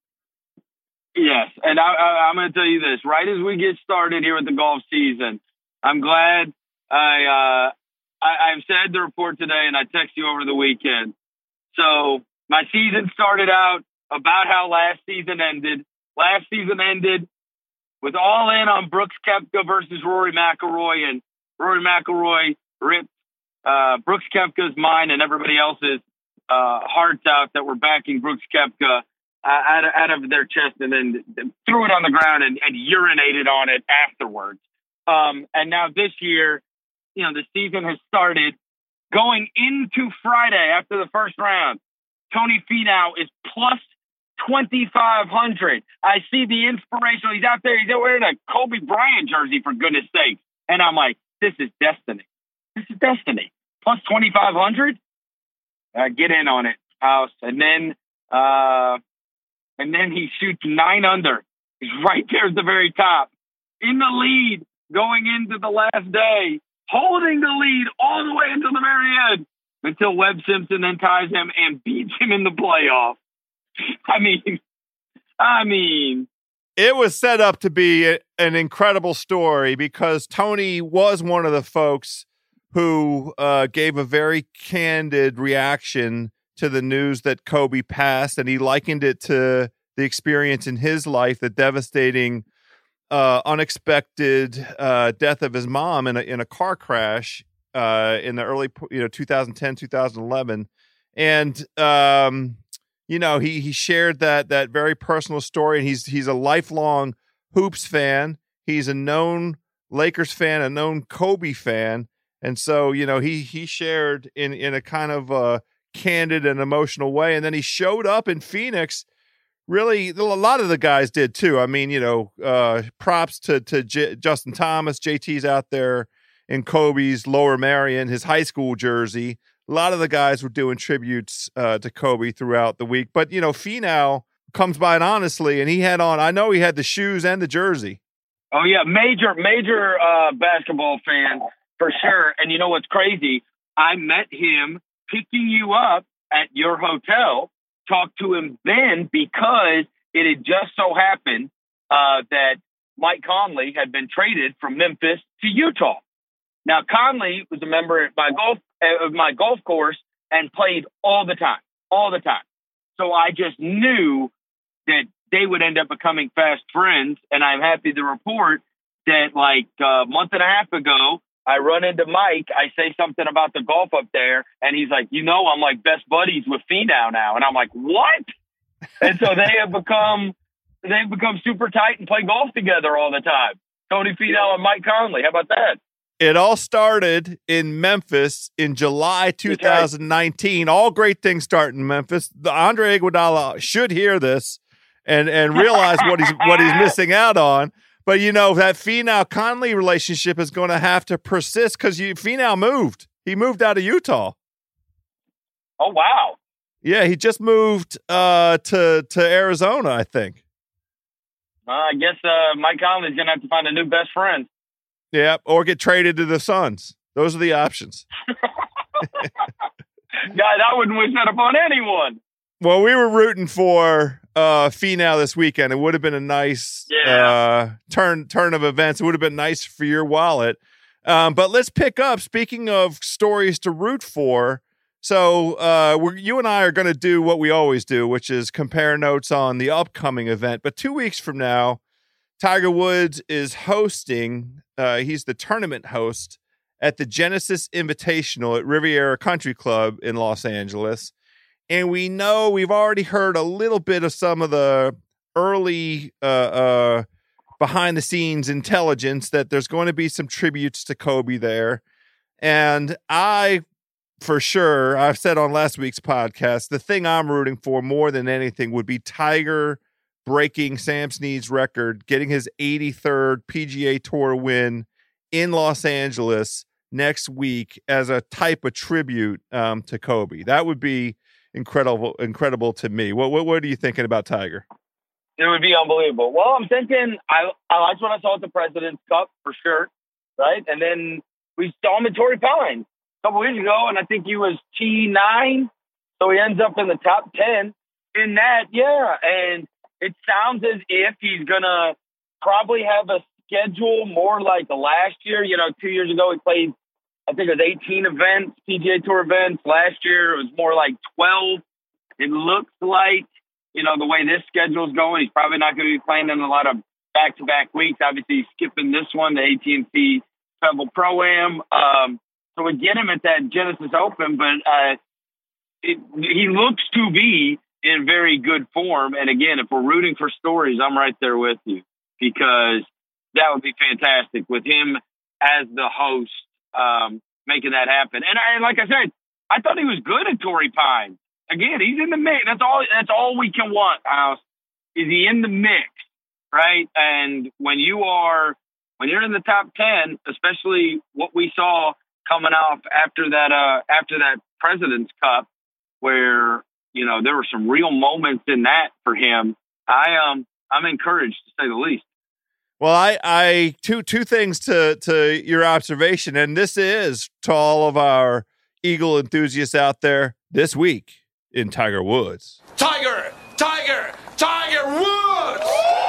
yes, and I, I, I'm going to tell you this: right as we get started here with the golf season, I'm glad I uh, I I've said the report today, and I text you over the weekend. So my season started out about how last season ended. Last season ended with all in on Brooks Koepka versus Rory McIlroy, and Rory McIlroy ripped uh, Brooks Koepka's mind and everybody else's uh, hearts out that were backing Brooks Koepka uh, out, of, out of their chest, and then threw it on the ground and, and urinated on it afterwards. Um, and now this year, you know, the season has started. Going into Friday after the first round, Tony Finau is plus twenty-five hundred. I see the inspirational. He's out there. He's wearing a Kobe Bryant jersey, for goodness sake. And I'm like, this is destiny. This is destiny. Plus twenty-five hundred. Uh, get in on it, House. And then, uh, and then he shoots nine under. He's right there at the very top, in the lead, going into the last day, holding the lead all the way until the very end, until Webb Simpson then ties him and beats him in the playoff. I mean, I mean, it was set up to be a, an incredible story, because Tony was one of the folks who uh, gave a very candid reaction to the news that Kobe passed, and he likened it to the experience in his life, the devastating, uh, unexpected uh, death of his mom in a in a car crash uh, in the early, you know, two thousand ten, two thousand eleven, and um, you know, he he shared that that very personal story, and he's he's a lifelong hoops fan. He's a known Lakers fan, a known Kobe fan, and so, you know, he he shared in in a kind of uh, candid and emotional way, and then he showed up in Phoenix. Really, a lot of the guys did too. I mean, you know, uh, props to to J- Justin Thomas. J T's out there in Kobe's Lower Merion, his high school jersey. A lot of the guys were doing tributes uh, to Kobe throughout the week. But, you know, Finau comes by and honestly, and he had on, I know he had the shoes and the jersey. Oh, yeah, major, major uh, basketball fan for sure. And you know what's crazy? I met him picking you up at your hotel, talked to him then, because it had just so happened uh, that Mike Conley had been traded from Memphis to Utah. Now, Conley was a member at my golf of my golf course and played all the time, all the time. So I just knew that they would end up becoming fast friends. And I'm happy to report that, like a month and a half ago, I run into Mike. I say something about the golf up there, and he's like, you know, I'm like best buddies with Finau now. And I'm like, what? And so they have become, they've become super tight and play golf together all the time. Tony Finau and Mike Conley. How about that? It all started in Memphis in July two thousand nineteen. All great things start in Memphis. The Andre Iguodala should hear this and and realize what he's what he's missing out on. But, you know, that Finau-Conley relationship is going to have to persist, because Finau moved. He moved out of Utah. Oh, wow. Yeah, he just moved uh, to to Arizona, I think. Uh, I guess uh, Mike Conley's going to have to find a new best friend. Yeah, or get traded to the Suns. Those are the options. Guys, I wouldn't wish that upon anyone. Well, we were rooting for uh, Finau this weekend. It would have been a nice yeah. uh, turn turn of events. It would have been nice for your wallet. Um, but let's pick up. Speaking of stories to root for, so uh, we're, you and I are going to do what we always do, which is compare notes on the upcoming event. But two weeks from now, Tiger Woods is hosting. Uh, he's the tournament host at the Genesis Invitational at Riviera Country Club in Los Angeles. And we know we've already heard a little bit of some of the early uh, uh, behind-the-scenes intelligence that there's going to be some tributes to Kobe there. And I, for sure, I've said on last week's podcast, the thing I'm rooting for more than anything would be Tiger breaking Sam Snead's record, getting his eighty-third P G A Tour win in Los Angeles next week as a type of tribute um, to Kobe. That would be incredible, incredible to me. What, what, what are you thinking about Tiger? It would be unbelievable. Well, I'm thinking I, I liked what I saw at the President's Cup for sure, right? And then we saw him at Torrey Pines a couple weeks ago, and I think he was T nine, so he ends up in the top ten in that, yeah. And it sounds as if he's going to probably have a schedule more like the last year. You know, two years ago he played, I think it was eighteen events, P G A Tour events. Last year it was more like twelve. It looks like, you know, the way this schedule is going, he's probably not going to be playing in a lot of back-to-back weeks. Obviously, he's skipping this one, the A T and T Pebble Pro-Am. Um, so we get him at that Genesis Open, but uh, it, he looks to be in very good form. And again, if we're rooting for stories, I'm right there with you, because that would be fantastic with him as the host, um, making that happen. And, I, and like I said, I thought he was good at Torrey Pines. Again, he's in the mix. That's all. That's all we can want, House. Is he in the mix, right? And when you are, when you're in the top ten, especially what we saw coming off after that, uh, after that President's Cup, where you know there were some real moments in that for him. I um, I'm encouraged to say the least. Well, I, I two two things to to your observation, and this is to all of our Eagle enthusiasts out there this week in Tiger Woods. Tiger, Tiger, Tiger Woods!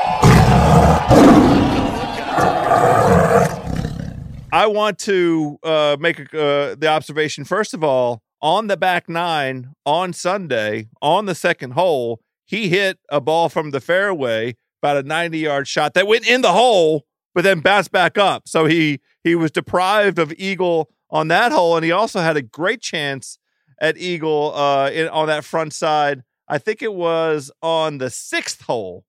I want to uh, make uh, the observation, first of all, on the back nine on Sunday, on the second hole, he hit a ball from the fairway, about a ninety-yard shot that went in the hole, but then bounced back up. So he he was deprived of eagle on that hole, and he also had a great chance at eagle uh, in, on that front side. I think it was on the sixth hole.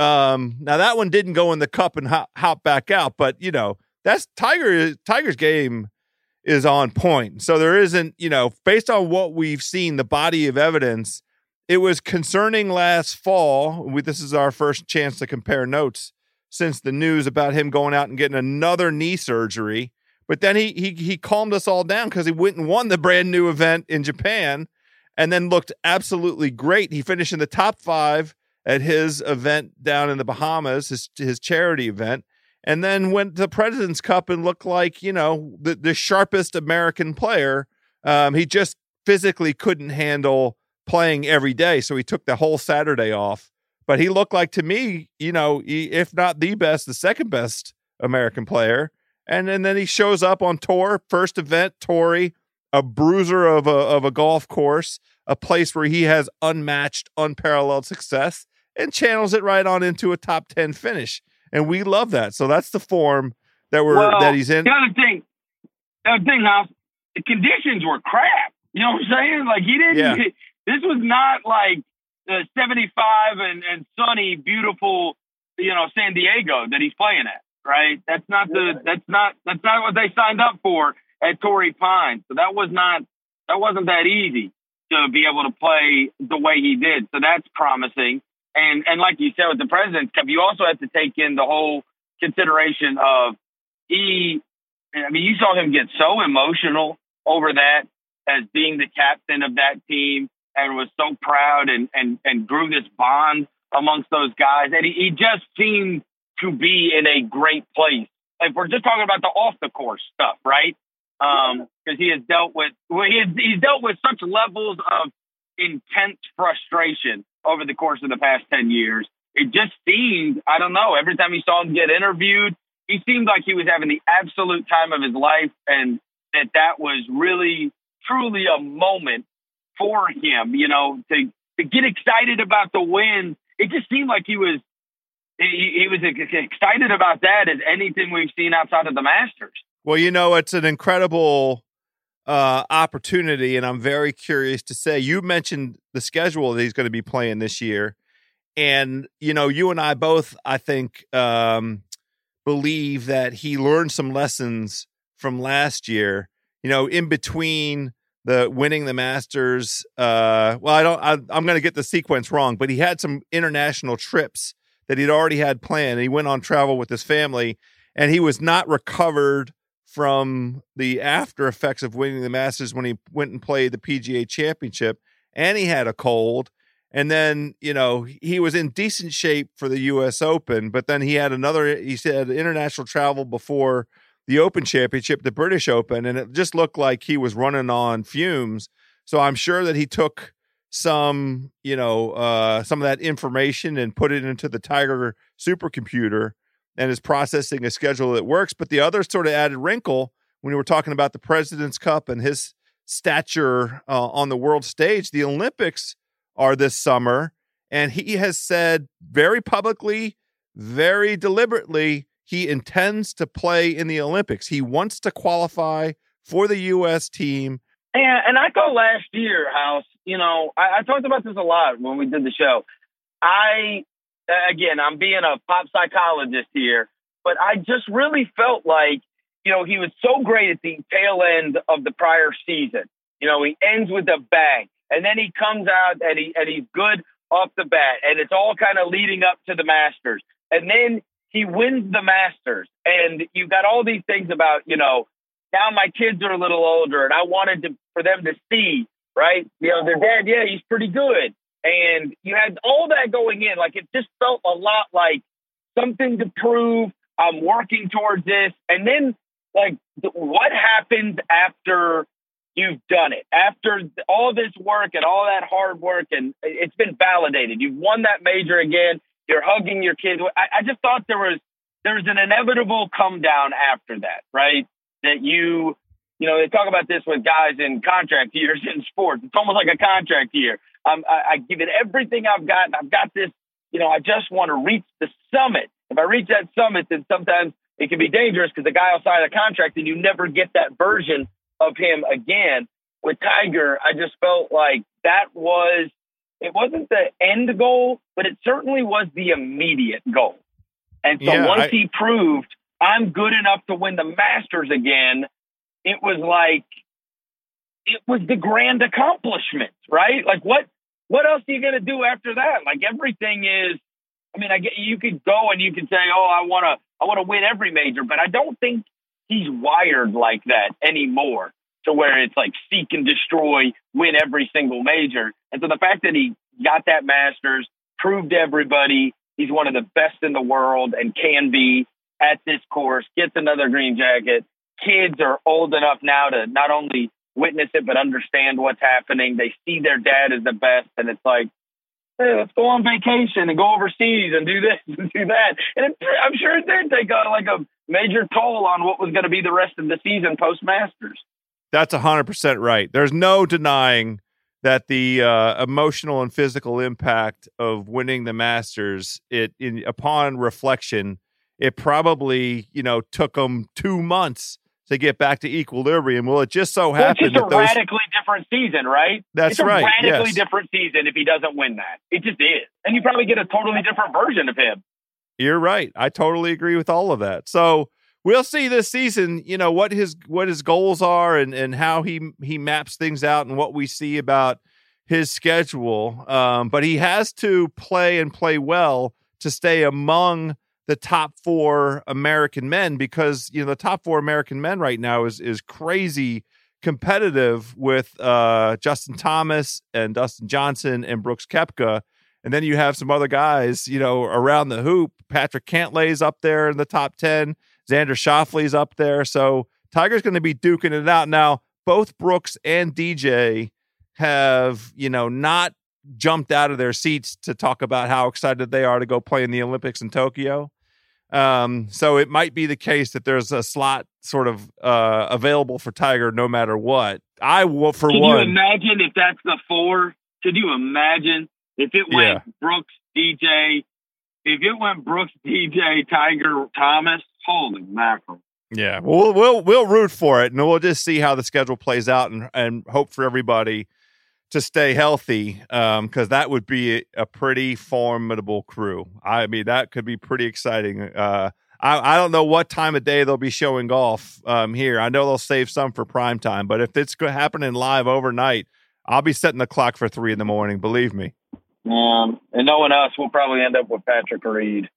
Um, now that one didn't go in the cup and hop, hop back out, but you know that's Tiger. Tiger's game is on point. So there isn't, you know, based on what we've seen, the body of evidence. It was concerning last fall. We, this is our first chance to compare notes since the news about him going out and getting another knee surgery. But then he he he calmed us all down because he went and won the brand new event in Japan and then looked absolutely great. He finished in the top five at his event down in the Bahamas, his his charity event, and then went to the President's Cup and looked like, you know, the, the sharpest American player. Um, he just physically couldn't handle playing every day, so he took the whole Saturday off. But he looked like, to me, you know, he, if not the best, the second best American player. And, and then he shows up on tour, first event, Torrey, a bruiser of a of a golf course, a place where he has unmatched, unparalleled success, and channels it right on into a top ten finish. And we love that. So that's the form that we're well, that he's in. The other thing, the other thing, House, the conditions were crap. You know what I'm saying? Like he didn't. Yeah. He, this was not like the seventy-five and, and sunny, beautiful, you know, San Diego that he's playing at. Right? That's not the. That's not. That's not what they signed up for at Torrey Pines. So that was not. That wasn't that easy to be able to play the way he did. So that's promising. And and like you said with the President's Cup, you also have to take in the whole consideration of he. I mean, you saw him get so emotional over that as being the captain of that team, and was so proud and and and grew this bond amongst those guys. And he, he just seemed to be in a great place. If we're just talking about the off the course stuff, right? Um, because he has dealt with well, he has, he's dealt with such levels of intense frustration over the course of the past ten years. It just seemed, I don't know, every time you saw him get interviewed, he seemed like he was having the absolute time of his life, and that that was really, truly a moment for him, you know, to, to get excited about the win. It just seemed like he was, he, he was excited about that as anything we've seen outside of the Masters. Well, you know, it's an incredible uh, opportunity, and I'm very curious to say, you mentioned the schedule that he's going to be playing this year. And, you know, you and I both, I think, um, believe that he learned some lessons from last year, you know, in between the winning the Masters. Uh, well, I don't, I, I'm going to get the sequence wrong, but he had some international trips that he'd already had planned. He went on travel with his family, and he was not recovered from the after effects of winning the Masters when he went and played the P G A Championship, and he had a cold. And then, you know, he was in decent shape for the U S Open, but then he had another, he said, international travel before the Open Championship, the British Open, and it just looked like he was running on fumes. So I'm sure that he took some, you know, uh, some of that information and put it into the Tiger supercomputer and is processing a schedule that works. But the other sort of added wrinkle when we were talking about the President's Cup and his stature uh, on the world stage, the Olympics are this summer, and he has said very publicly, very deliberately, he intends to play in the Olympics. He wants to qualify for the U S team. And, and I thought last year, House, you know, I, I talked about this a lot when we did the show. I, again, I'm being a pop psychologist here, but I just really felt like, you know, he was so great at the tail end of the prior season. You know, he ends with a bang, and then he comes out and he and he's good off the bat, and it's all kind of leading up to the Masters. And then he wins the Masters, and you've got all these things about, you know, now my kids are a little older, and I wanted to for them to see, right? You know, their dad, yeah, he's pretty good. And you had all that going in. Like, it just felt a lot like something to prove. I'm working towards this. And then, like, what happens after you've done it? After all this work and all that hard work, and it's been validated. You've won that major again. You're hugging your kids. I, I just thought there was there's an inevitable come down after that, right? That you, you know, they talk about this with guys in contract years in sports. It's almost like a contract year. Um, I, I give it everything I've got. And I've got this, you know, I just want to reach the summit. If I reach that summit, then sometimes it can be dangerous because the guy will sign a contract and you never get that version of him again. With Tiger, I just felt like that was, it wasn't the end goal, but it certainly was the immediate goal. And so yeah, once I, he proved I'm good enough to win the Masters again, it was like, it was the grand accomplishment, right? Like what, what else are you going to do after that? Like everything is, I mean, I get, you could go and you can say, oh, I want to, I want to win every major, but I don't think he's wired like that anymore to where it's like seek and destroy, win every single major. And so the fact that he got that Masters, proved to everybody he's one of the best in the world and can be at this course, gets another green jacket. Kids are old enough now to not only witness it, but understand what's happening. They see their dad as the best. And it's like, hey, let's go on vacation and go overseas and do this and do that. And it, I'm sure it did take a, like a major toll on what was going to be the rest of the season post-Masters. That's one hundred percent right. There's no denying that the uh, emotional and physical impact of winning the Masters, it in, upon reflection, it probably, you know, took them two months to get back to equilibrium. Well, it just so happened well, it's just that a those, radically different season, right? That's it's a right. radically yes. different season if he doesn't win that. It just is. And you probably get a totally different version of him. You're right. I totally agree with all of that. So we'll see this season, you know, what his what his goals are and, and how he he maps things out and what we see about his schedule. Um, but he has to play and play well to stay among the top four American men because, you know, the top four American men right now is is crazy competitive with uh, Justin Thomas and Dustin Johnson and Brooks Koepka. And then you have some other guys, you know, around the hoop. Patrick Cantlay's up there in the top ten. Xander Schauffele's up there. So Tiger's going to be duking it out. Now, both Brooks and D J have, you know, not jumped out of their seats to talk about how excited they are to go play in the Olympics in Tokyo. Um, so it might be the case that there's a slot sort of uh, available for Tiger no matter what. I will, for Can one. Can you imagine if that's the four? Could you imagine if it went Yeah. Brooks, D J, if it went Brooks, D J, Tiger, Thomas? Holy mackerel. Yeah, we'll we'll we'll root for it, and we'll just see how the schedule plays out, and and hope for everybody to stay healthy, um, because that would be a pretty formidable crew. I mean, that could be pretty exciting. Uh, I I don't know what time of day they'll be showing golf um here. I know they'll save some for prime time, but if it's happening live overnight, I'll be setting the clock for three in the morning. Believe me. Um, and knowing us, we'll probably end up with Patrick Reed.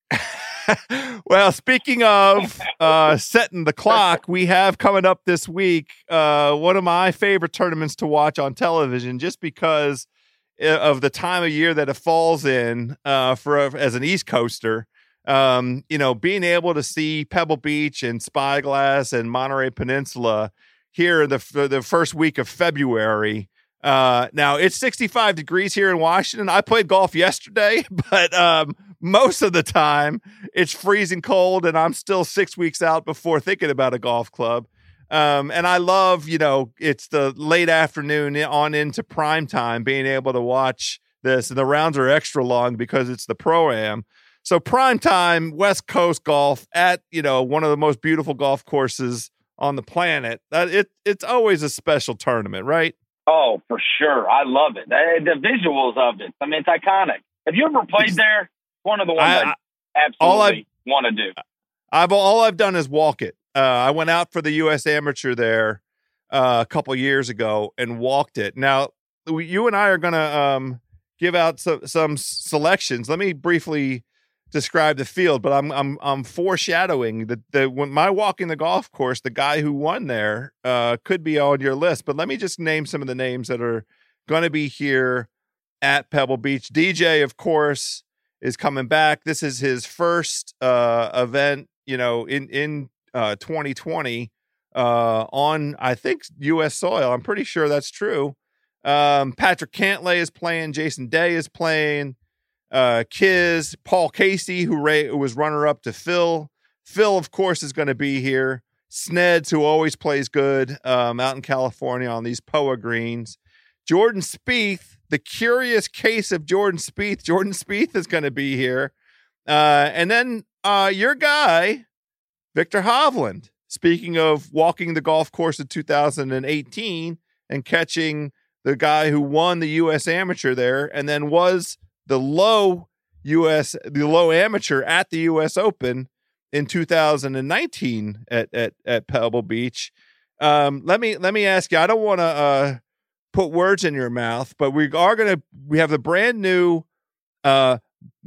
Well, speaking of uh, setting the clock, we have coming up this week uh, one of my favorite tournaments to watch on television, just because of the time of year that it falls in uh, for a, as an East Coaster. Um, you know, being able to see Pebble Beach and Spyglass and Monterey Peninsula here in the the first week of February. Uh, now it's sixty-five degrees here in Washington. I played golf yesterday, but um, most of the time it's freezing cold, and I'm still six weeks out before thinking about a golf club. Um, and I love, you know, it's the late afternoon on into prime time, being able to watch this, and the rounds are extra long because it's the Pro-Am. So prime time, West Coast golf at, you know, one of the most beautiful golf courses on the planet. That it it's always a special tournament, right? Oh, for sure. I love it. The, the visuals of it. I mean, it's iconic. Have you ever played there? One of the ones I, I absolutely want to do. I've all I've done is walk it. Uh, I went out for the U S Amateur there uh, a couple years ago and walked it. Now, we, you and I are going to um, give out some, some selections. Let me briefly describe the field, but I'm I'm I'm foreshadowing that the when my walking the golf course, the guy who won there uh, could be on your list. But let me just name some of the names that are going to be here at Pebble Beach. D J, of course, is coming back. This is his first uh, event, you know, in in uh, twenty twenty uh, on, I think, U S soil. I'm pretty sure that's true. Um, Patrick Cantlay is playing. Jason Day is playing. Uh, Kiz, Paul Casey, who, ra- who was runner-up to Phil. Phil, of course, is going to be here. Sneds, who always plays good um, out in California on these P O A greens. Jordan Spieth, the curious case of Jordan Spieth. Jordan Spieth is going to be here. Uh, and then uh, your guy, Viktor Hovland. Speaking of walking the golf course in two thousand eighteen and catching the guy who won the U S Amateur there and then was the low U S, the low amateur at the U S Open in two thousand nineteen at, at, at Pebble Beach. Um, let me, let me ask you, I don't want to uh, put words in your mouth, but we are going to, we have the brand new uh,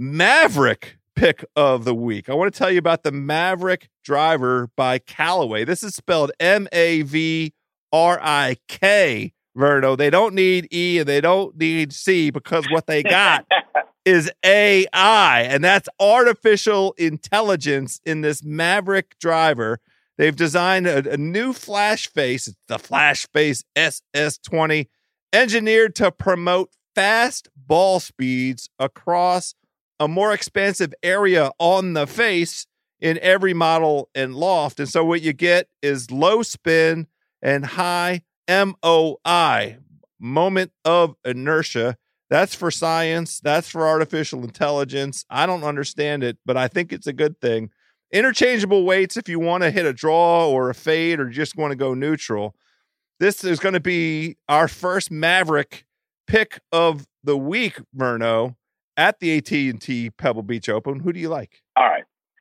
Maverick pick of the week. I want to tell you about the Maverick driver by Callaway. This is spelled M A V R I K. Verno, they don't need E and they don't need C because what they got is A I, and that's artificial intelligence in this Maverick driver. They've designed a, a new flash face, it's the Flash Face S S twenty, engineered to promote fast ball speeds across a more expansive area on the face in every model and loft. And so what you get is low spin and high M O I, moment of inertia. That's for science. That's for artificial intelligence. I don't understand it, but I think it's a good thing. Interchangeable weights if you want to hit a draw or a fade or just want to go neutral. This is going to be our first Maverick pick of the week, Verno, at the A T and T Pebble Beach Open. Who do you like? All right.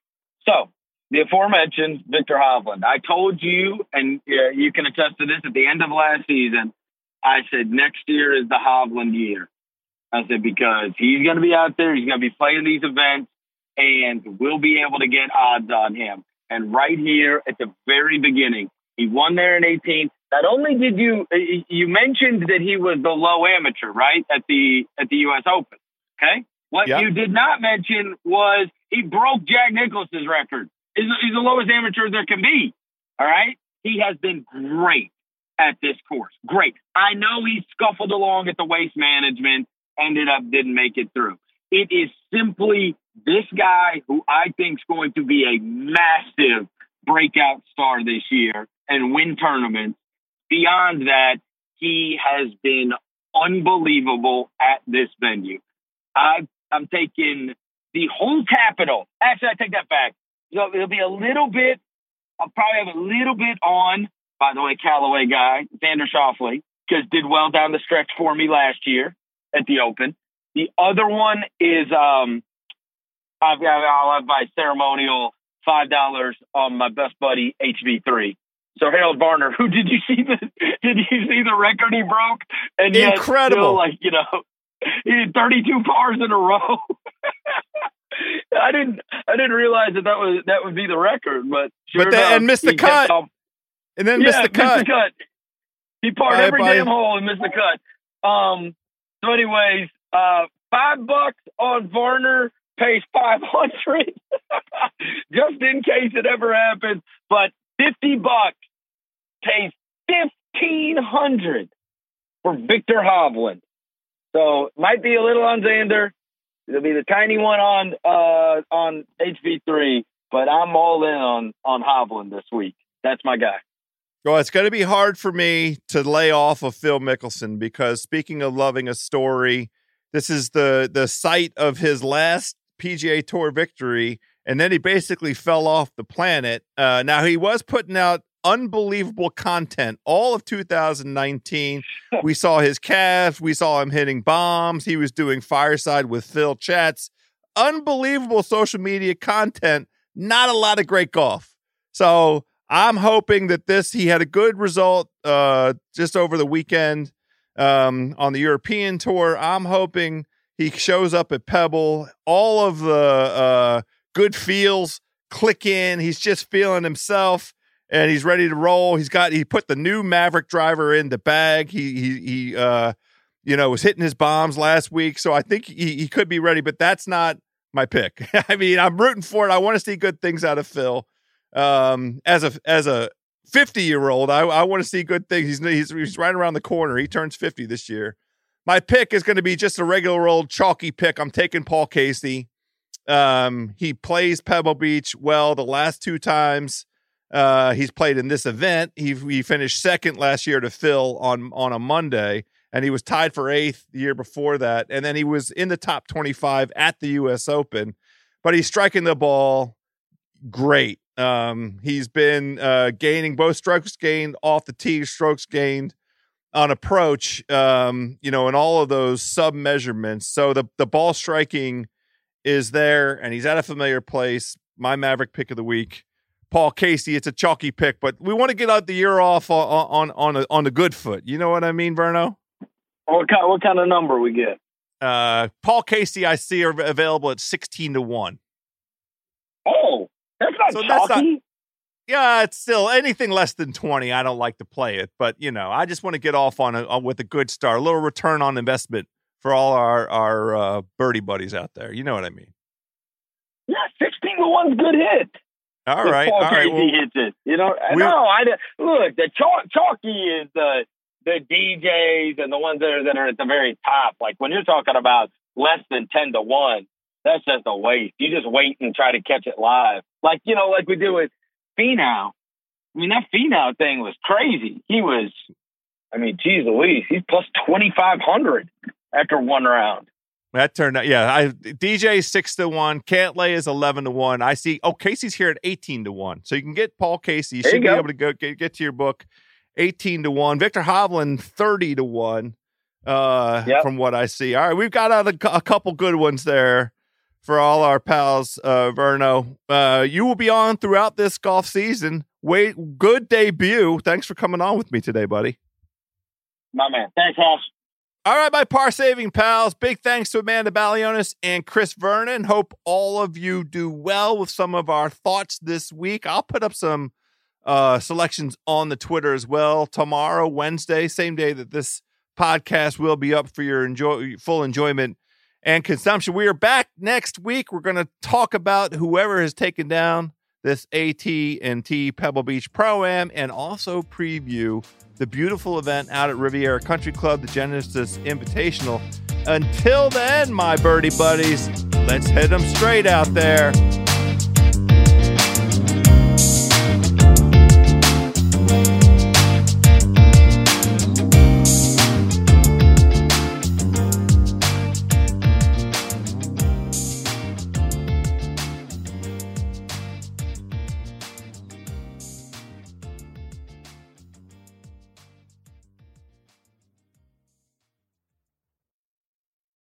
So, the aforementioned Viktor Hovland. I told you, and uh, you can attest to this, at the end of last season, I said next year is the Hovland year. I said because he's going to be out there, he's going to be playing these events, and we'll be able to get odds on him. And right here at the very beginning, he won there in eighteen. Not only did you, you mentioned that he was the low amateur, right, at the at the U S Open, okay? What yep. you did not mention was he broke Jack Nicklaus's record. He's, he's the lowest amateur there can be, all right? He has been great at this course. Great. I know he scuffled along at the waste management, ended up didn't make it through. It is simply this guy who I think is going to be a massive breakout star this year and win tournaments. Beyond that, he has been unbelievable at this venue. I, I'm taking the whole Capitol. Actually, I take that back. So it'll be a little bit, I'll probably have a little bit on, by the way, Callaway guy, Xander Schauffele, because did well down the stretch for me last year at the Open. The other one is um, I've got, I'll have my ceremonial five dollars on my best buddy, H V three. So Harold Varner, who did you see the did you see the record he broke? And yet incredible, still, like, you know, he had thirty-two pars in a row. I didn't I didn't realize that that was that would be the record, but sure but then, enough, and missed the cut, um, and then yeah, missed the cut. Missed the cut. He parred Bye, every bye. damn hole and missed the cut. Um. So, anyways, uh, five bucks on Varner pays five hundred, just in case it ever happens. But fifty bucks pays fifteen hundred for Victor Hovland. So might be a little on Xander. It'll be the tiny one on uh, on H V three, but I'm all in on on Hovland this week. That's my guy. Well, it's going to be hard for me to lay off of Phil Mickelson because, speaking of loving a story, this is the the site of his last P G A Tour victory, and then he basically fell off the planet. Uh, now, he was putting out unbelievable content all of two thousand nineteen. We saw his calves. We saw him hitting bombs. He was doing fireside with Phil chats. Unbelievable social media content. Not a lot of great golf. So I'm hoping that this, he had a good result uh, just over the weekend um, on the European Tour. I'm hoping he shows up at Pebble. All of the uh, good feels click in. He's just feeling himself. And he's ready to roll. He's got, he put the new Maverick driver in the bag. He, he, he, uh, you know, was hitting his bombs last week. So I think he, he could be ready, but that's not my pick. I mean, I'm rooting for it. I want to see good things out of Phil. Um, as a, as a fifty year old, I, I want to see good things. He's, he's, he's right around the corner. He turns fifty this year. My pick is going to be just a regular old chalky pick. I'm taking Paul Casey. Um, he plays Pebble Beach well the last two times. Uh, he's played in this event. He he finished second last year to Phil on, on a Monday, and he was tied for eighth the year before that. And then he was in the top twenty-five at the U S Open, but he's striking the ball great. Um, he's been uh, gaining both strokes gained off the tee, strokes gained on approach, um, you know, in all of those sub measurements. So the, the ball striking is there, and he's at a familiar place. My Maverick pick of the week. Paul Casey, it's a chalky pick, but we want to get out the year off on on on a, on the good foot. You know what I mean, Verno? What kind what kind of number we get? Uh, Paul Casey, I see are available at sixteen to one. Oh, that's not So chalky. that's not- Yeah, it's still anything less than twenty. I don't like to play it, but you know, I just want to get off on a on, with a good start, a little return on investment for all our our uh, birdie buddies out there. You know what I mean? Yeah, sixteen to one's good hit. All If right, Paul all right. Casey Well, hits it. You know, we- no, I look. The chalk, chalky is the the D Js and the ones that are that are at the very top. Like when you're talking about less than ten to one, that's just a waste. You just wait and try to catch it live. Like you know, like we do with Finau. I mean, that Finau thing was crazy. He was, I mean, geez Louise, he's plus twenty-five hundred after one round. that turned out, yeah. I D J six to one, Cantlay is eleven to one. I see. Oh, Casey's here at eighteen to one, so you can get Paul Casey. You There should you be go. able to go get, get to your book. Eighteen to one, Victor Hovland thirty to one. Uh, Yep. from what I see. All right, we've got out a, cou- a couple good ones there for all our pals. Uh, Verno, uh, you will be on throughout this golf season. Wait, good debut. Thanks for coming on with me today, buddy. My man. Thanks, Hoss. All right, my par saving pals. Big thanks to Amanda Balionis and Chris Vernon. Hope all of you do well with some of our thoughts this week. I'll put up some uh, selections on the Twitter as well tomorrow, Wednesday, same day that this podcast will be up for your enjoy full enjoyment and consumption. We are back next week. We're going to talk about whoever has taken down this A T and T Pebble Beach Pro-Am and also preview the beautiful event out at Riviera Country Club, the Genesis Invitational. Until then, my birdie buddies, Let's hit them straight out there.